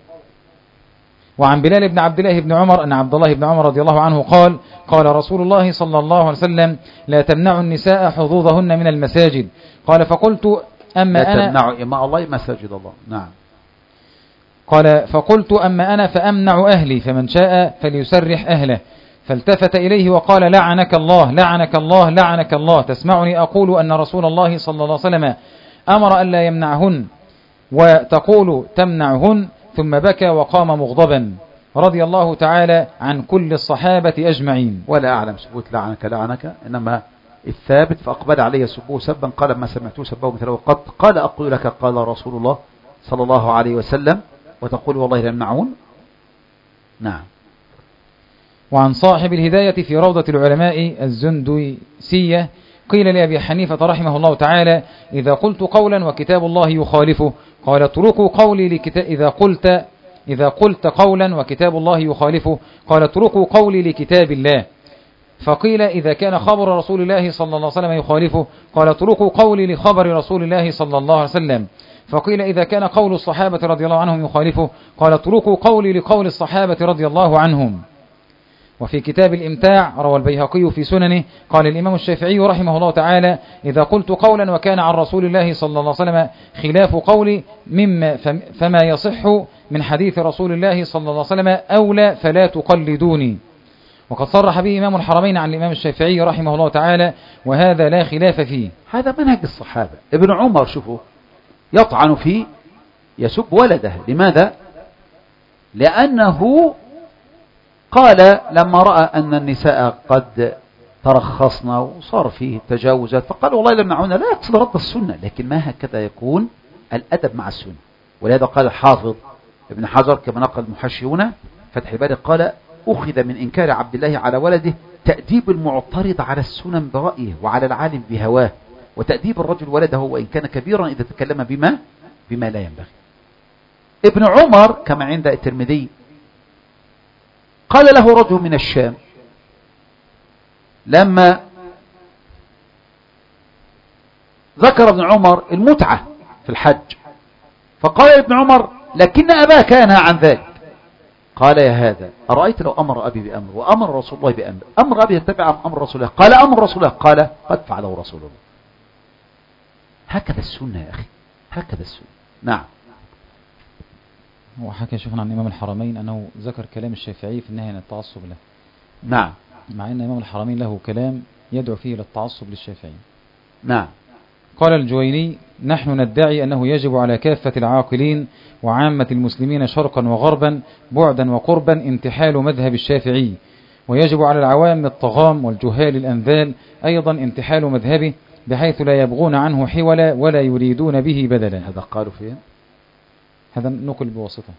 وعن بلال بن عبد الله بن عمر أن عبد الله بن عمر رضي الله عنه قال: قال رسول الله صلى الله عليه وسلم: لا تمنعوا النساء حظوظهن من المساجد. قال: فقلت أما لا أنا تمنعوا إماء الله مساجد الله. نعم. قال: فقلت أما أنا فأمنع أهلي، فمن شاء فليسرح أهله. فالتفت إليه وقال لعنك الله لعنك الله لعنك الله، تسمعني أقول أن رسول الله صلى الله عليه وسلم أمر أن لا يمنعهن وتقول تمنعهن؟ ثم بكى وقام مغضبا رضي الله تعالى عن كل الصحابة أجمعين. ولا أعلم ثبوت لعنك لعنك، إنما الثابت فأقبل عليه سبوه سبا قال ما سمعته سبه مثله قط، قال أقول لك قال رسول الله صلى الله عليه وسلم وتقول والله لا يمنعون. نعم. وعن صاحب الهداية في روضة العلماء الزندوسية قيل لأبي حنيفة رحمه الله تعالى إذا قلت قولا وكتاب الله يخالفه قال اتركوا قولي لكتاب إذا قلت إذا قلت قولا وكتاب الله يخالفه قال اتركوا قولي لكتاب الله. فقيل إذا كان خبر رسول الله صلى الله عليه وسلم يخالفه قال اتركوا قولي لخبر رسول الله صلى الله عليه وسلم. فقيل إذا كان قول الصحابة رضي الله عنهم يخالفه قال اتركوا قولي لقول الصحابة رضي الله عنهم. وفي كتاب الإمتاع روى البيهقي في سننه قال الإمام الشافعي رحمه الله تعالى إذا قلت قولا وكان عن رسول الله صلى الله عليه وسلم خلاف قولي مما فما يصح من حديث رسول الله صلى الله عليه وسلم أولى فلا تقلدوني. وقد صرح به إمام الحرمين عن الإمام الشافعي رحمه الله تعالى وهذا لا خلاف فيه. هذا منهج الصحابة. ابن عمر شوفوا يطعن فيه يسب ولده، لماذا؟ لأنه قال لما رأى أن النساء قد ترخصنا وصار فيه تجاوزات فقال والله لم نعونا، لا يقصد رد السنة، لكن ما هكذا يكون الأدب مع السنة. ولهذا قال الحافظ ابن حجر كما نقل المحشيون فتح الباري قال أخذ من إنكار عبد الله على ولده تأديب المعترض على السنن برأيه وعلى العالم بهواه، وتأديب الرجل ولده وإن كان كبيرا إذا تكلم بما بما لا ينبغي. ابن عمر كما عند الترمذي قال له رجل من الشام لما ذكر ابن عمر المتعة في الحج فقال ابن عمر لكن أباك ينهى عن ذلك. قال يا هذا أرأيت لو أمر أبي بأمر وأمر رسول الله بأمر أمر أبي يتبع أمر رسول الله؟ قال أمر رسول الله. قال قد فعله رسول الله. هكذا السنة يا أخي، هكذا السنة. نعم. وحكى شيخنا عن إمام الحرمين أنه ذكر كلام الشافعي في النهي عن التعصب له. نعم. مع أن إمام الحرمين له كلام يدعو فيه للتعصب للشافعي. نعم. قال الجويني نحن ندعي أنه يجب على كافة العاقلين وعامة المسلمين شرقا وغربا بعدا وقربا انتحال مذهب الشافعي، ويجب على العوام الطغام والجهال الأنذال أيضا انتحال مذهبه بحيث لا يبغون عنه حولا ولا يريدون به بدلا. هذا قالوا فيه؟ هذا نقل بواسطة.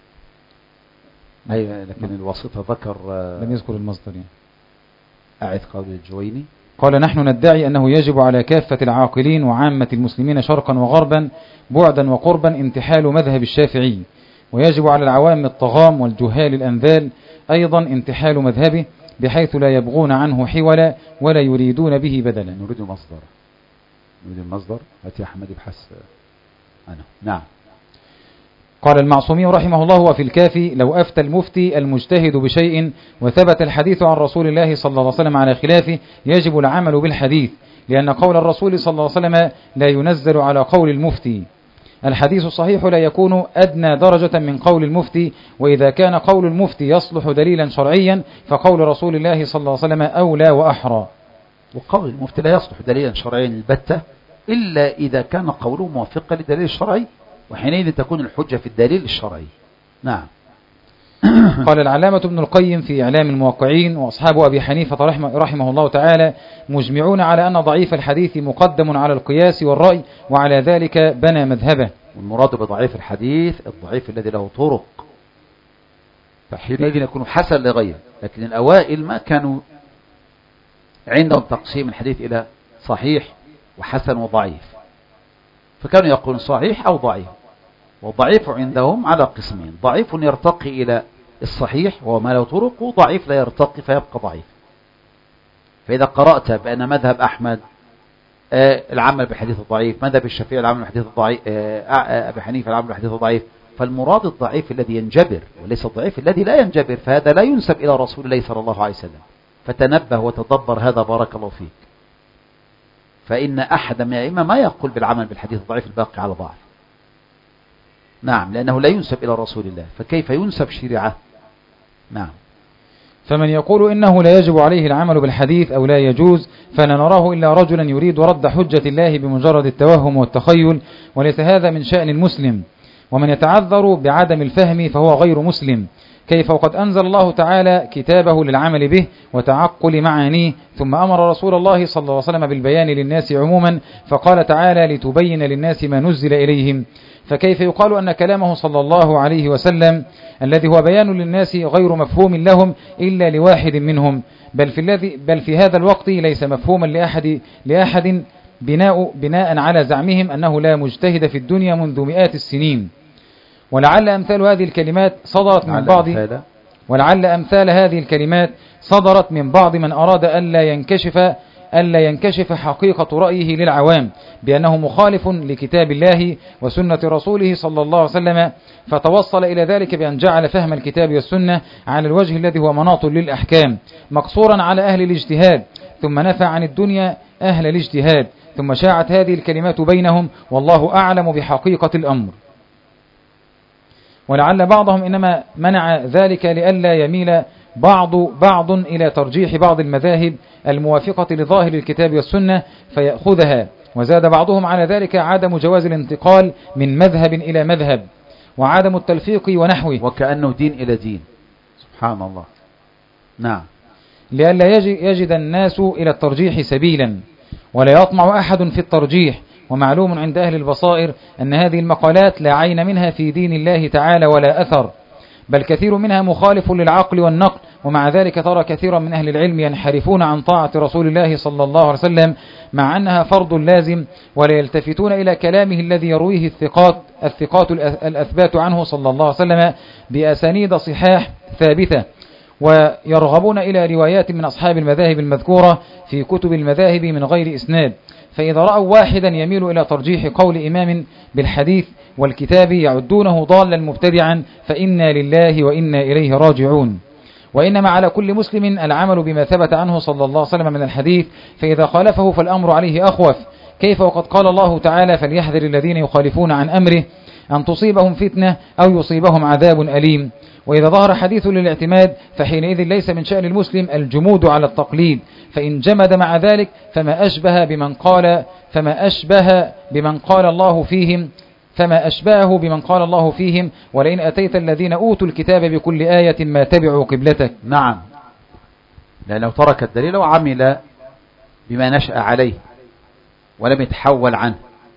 أيوة لكن الواسطة ذكر لم يذكر المصدر يعني. أعد قول الجويني. قال نحن ندعي أنه يجب على كافة العاقلين وعامة المسلمين شرقا وغربا بعدا وقربا انتحال مذهب الشافعي، ويجب على العوام الطغام والجهال الأنذال أيضا انتحال مذهبه بحيث لا يبغون عنه حولا ولا يريدون به بدلا. نريد مصدر نريد المصدر هاتي أحمد ابحث أنا. نعم. قال المعصومي رحمه الله وفي الكافي لو أفتى المفتي المجتهد بشيء وثبت الحديث عن رسول الله صلى الله عليه وسلم على خلافه يجب العمل بالحديث، لأن قول الرسول صلى الله عليه وسلم لا ينزل على قول المفتي. الحديث الصحيح لا يكون أدنى درجة من قول المفتي، وإذا كان قول المفتي يصلح دليلا شرعيا فقول رسول الله صلى الله عليه وسلم أولى وأحرى. وقول المفتي لا يصلح دليلا شرعيا البتة إلا إذا كان قوله موافقا للدليل الشرعي، وحينئذ تكون الحجة في الدليل الشرعي. نعم. قال العلامة ابن القيم في إعلام الموقعين وأصحاب أبي حنيفة رحمه, رحمه الله تعالى مجمعون على أن ضعيف الحديث مقدم على القياس والرأي، وعلى ذلك بنى مذهبه. والمراد بضعيف الحديث الضعيف الذي له طرق، فحينئذ يكون حسن لغيره. لكن الأوائل ما كانوا عندهم تقسيم الحديث إلى صحيح وحسن وضعيف، فكانوا يقولون صحيح أو ضعيف. والضعيف عندهم على قسمين، ضعيف يرتقي إلى الصحيح وهو ما له طرق، وضعيف لا يرتقي فيبقى ضعيف. فإذا قرأت بأن مذهب أحمد آه العمل بحديث الضعيف، مذهب الشافعي العمل بحديث الضعيف، آه آه أبي حنيفة العمل بحديث الضعيف، فالمراد الضعيف الذي ينجبر وليس الضعيف الذي لا ينجبر، فهذا لا ينسب إلى رسول الله صلى الله عليه وسلم. فتنبه وتدبر هذا بارك الله فيك. فإن أحد من الأئمة ما يقول بالعمل بالحديث الضعيف الباقي على ضعف. نعم، لأنه لا ينسب إلى رسول الله، فكيف ينسب شريعة؟ نعم. فمن يقول إنه لا يجب عليه العمل بالحديث أو لا يجوز فلا نراه إلا رجلا يريد رد حجة الله بمجرد التوهم والتخيل، وليس هذا من شأن المسلم. ومن يتعذر بعدم الفهم فهو غير مسلم. كيف وقد أنزل الله تعالى كتابه للعمل به وتعقل معانيه، ثم أمر رسول الله صلى الله عليه وسلم بالبيان للناس عموما، فقال تعالى لتبين للناس ما نزل إليهم. فكيف يقال أن كلامه صلى الله عليه وسلم الذي هو بيان للناس غير مفهوم لهم إلا لواحد منهم، بل في, الذي بل في هذا الوقت ليس مفهوما لأحد, لأحد بناء, بناء على زعمهم أنه لا مجتهد في الدنيا منذ مئات السنين. ولعل أمثال هذه الكلمات صدرت من بعض ولعل أمثال هذه الكلمات صدرت من بعض من أراد ألا ينكشف ألا ينكشف حقيقة رأيه للعوام بأنه مخالف لكتاب الله وسنة رسوله صلى الله عليه وسلم، فتوصل إلى ذلك بأن جعل فهم الكتاب والسنة على الوجه الذي هو مناط للأحكام مقصورا على أهل الاجتهاد، ثم نفى عن الدنيا أهل الاجتهاد، ثم شاعت هذه الكلمات بينهم والله أعلم بحقيقة الأمر. ولعل بعضهم إنما منع ذلك لئلا يميل بعض بعض إلى ترجيح بعض المذاهب الموافقة لظاهر الكتاب والسنة فيأخذها، وزاد بعضهم على ذلك عدم جواز الانتقال من مذهب إلى مذهب وعدم التلفيق ونحوه، وكأنه دين إلى دين. سبحان الله. نعم. لئلا يجد الناس إلى الترجيح سبيلا، ولا يطمع أحد في الترجيح. ومعلوم عند أهل البصائر أن هذه المقالات لا عين منها في دين الله تعالى ولا أثر، بل كثير منها مخالف للعقل والنقل، ومع ذلك ترى كثيرا من أهل العلم ينحرفون عن طاعة رسول الله صلى الله عليه وسلم مع أنها فرض لازم، ولا يلتفتون إلى كلامه الذي يرويه الثقات الثقات الأثبات عنه صلى الله عليه وسلم بأسانيد صحاح ثابتة، ويرغبون إلى روايات من أصحاب المذاهب المذكورة في كتب المذاهب من غير إسناد. فإذا رأوا واحدا يميل إلى ترجيح قول إمام بالحديث والكتاب يعدونه ضالا مبتدعا، فإنا لله وإنا إليه راجعون. وإنما على كل مسلم العمل بما ثبت عنه صلى الله عليه وسلم من الحديث، فإذا خالفه فالأمر عليه أخوف. كيف وقد قال الله تعالى فليحذر الذين يخالفون عن أمره أن تصيبهم فتنة أو يصيبهم عذاب أليم. وإذا ظهر حديث للاعتماد فحينئذ ليس من شأن المسلم الجمود على التقليد، فإن جمد مع ذلك فما أشبه بمن قال فما أشبه بمن قال الله فيهم فما أشبهه بمن قال الله فيهم ولئن أتيت الذين أوتوا الكتاب بكل آية ما تبعوا قبلتك. نعم، لأنه ترك الدليل وعمل بما نشأ عليه ولم يتحول عنه،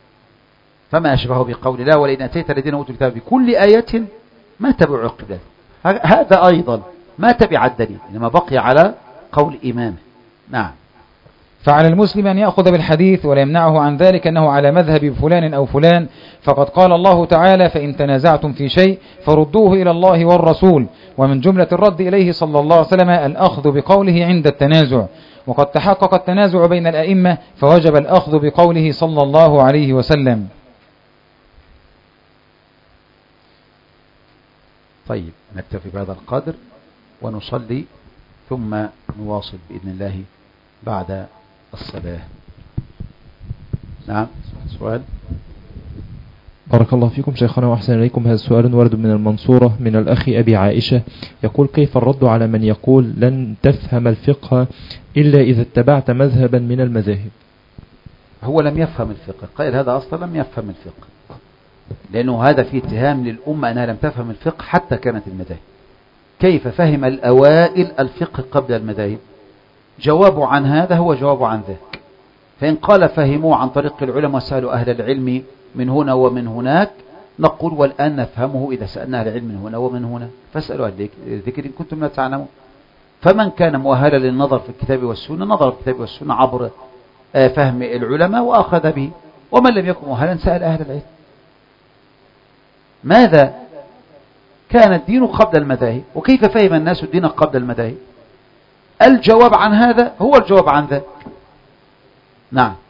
فما أشبهه بقول الله ولئن أتيت الذين أوتوا الكتاب بكل آية ما تبعوا قبلتك. هذا أيضا ما تبع الدليل، إنما بقي على قول إمامه. نعم. فعلى المسلم أن يأخذ بالحديث ولا يمنعه عن ذلك أنه على مذهب فلان أو فلان، فقد قال الله تعالى فإن تنازعتم في شيء فردوه إلى الله والرسول، ومن جملة الرد إليه صلى الله عليه وسلم الأخذ بقوله عند التنازع، وقد تحقق التنازع بين الأئمة فوجب الأخذ بقوله صلى الله عليه وسلم. طيب، نكتفي بهذا القدر ونصلي ثم نواصل بإذن الله بعد الصلاة. نعم، سؤال. بارك الله فيكم شيخنا وأحسن إليكم. هذا السؤال ورد من المنصورة من الأخ أبي عائشة، يقول كيف الرد على من يقول لن تفهم الفقه إلا إذا اتبعت مذهبا من المذاهب؟ هو لم يفهم الفقه، قائل هذا أصلا لم يفهم الفقه، لأنه هذا فيه اتهام للأمة أنها لم تفهم الفقه حتى كانت المذاهب. كيف فهم الأوائل الفقه قبل المذاهب؟ جواب عن هذا هو جواب عن ذاك. فإن قال فهموا عن طريق العلماء وسألوا أهل العلم من هنا ومن هناك، نقول والآن نفهمه إذا سألنا أهل العلم من هنا ومن هنا فاسألوا أهل الذكر إن كنتم لا تعلمون. فمن كان مؤهلا للنظر في الكتاب والسنة نظر في الكتاب والسنة عبر فهم العلماء وأخذ به، ومن لم يكن مؤهلا سأل أهل العلم. ماذا كان الدين قبل المذاهب وكيف فهم الناس الدين قبل المذاهب؟ الجواب عن هذا هو الجواب عن ذاك. نعم.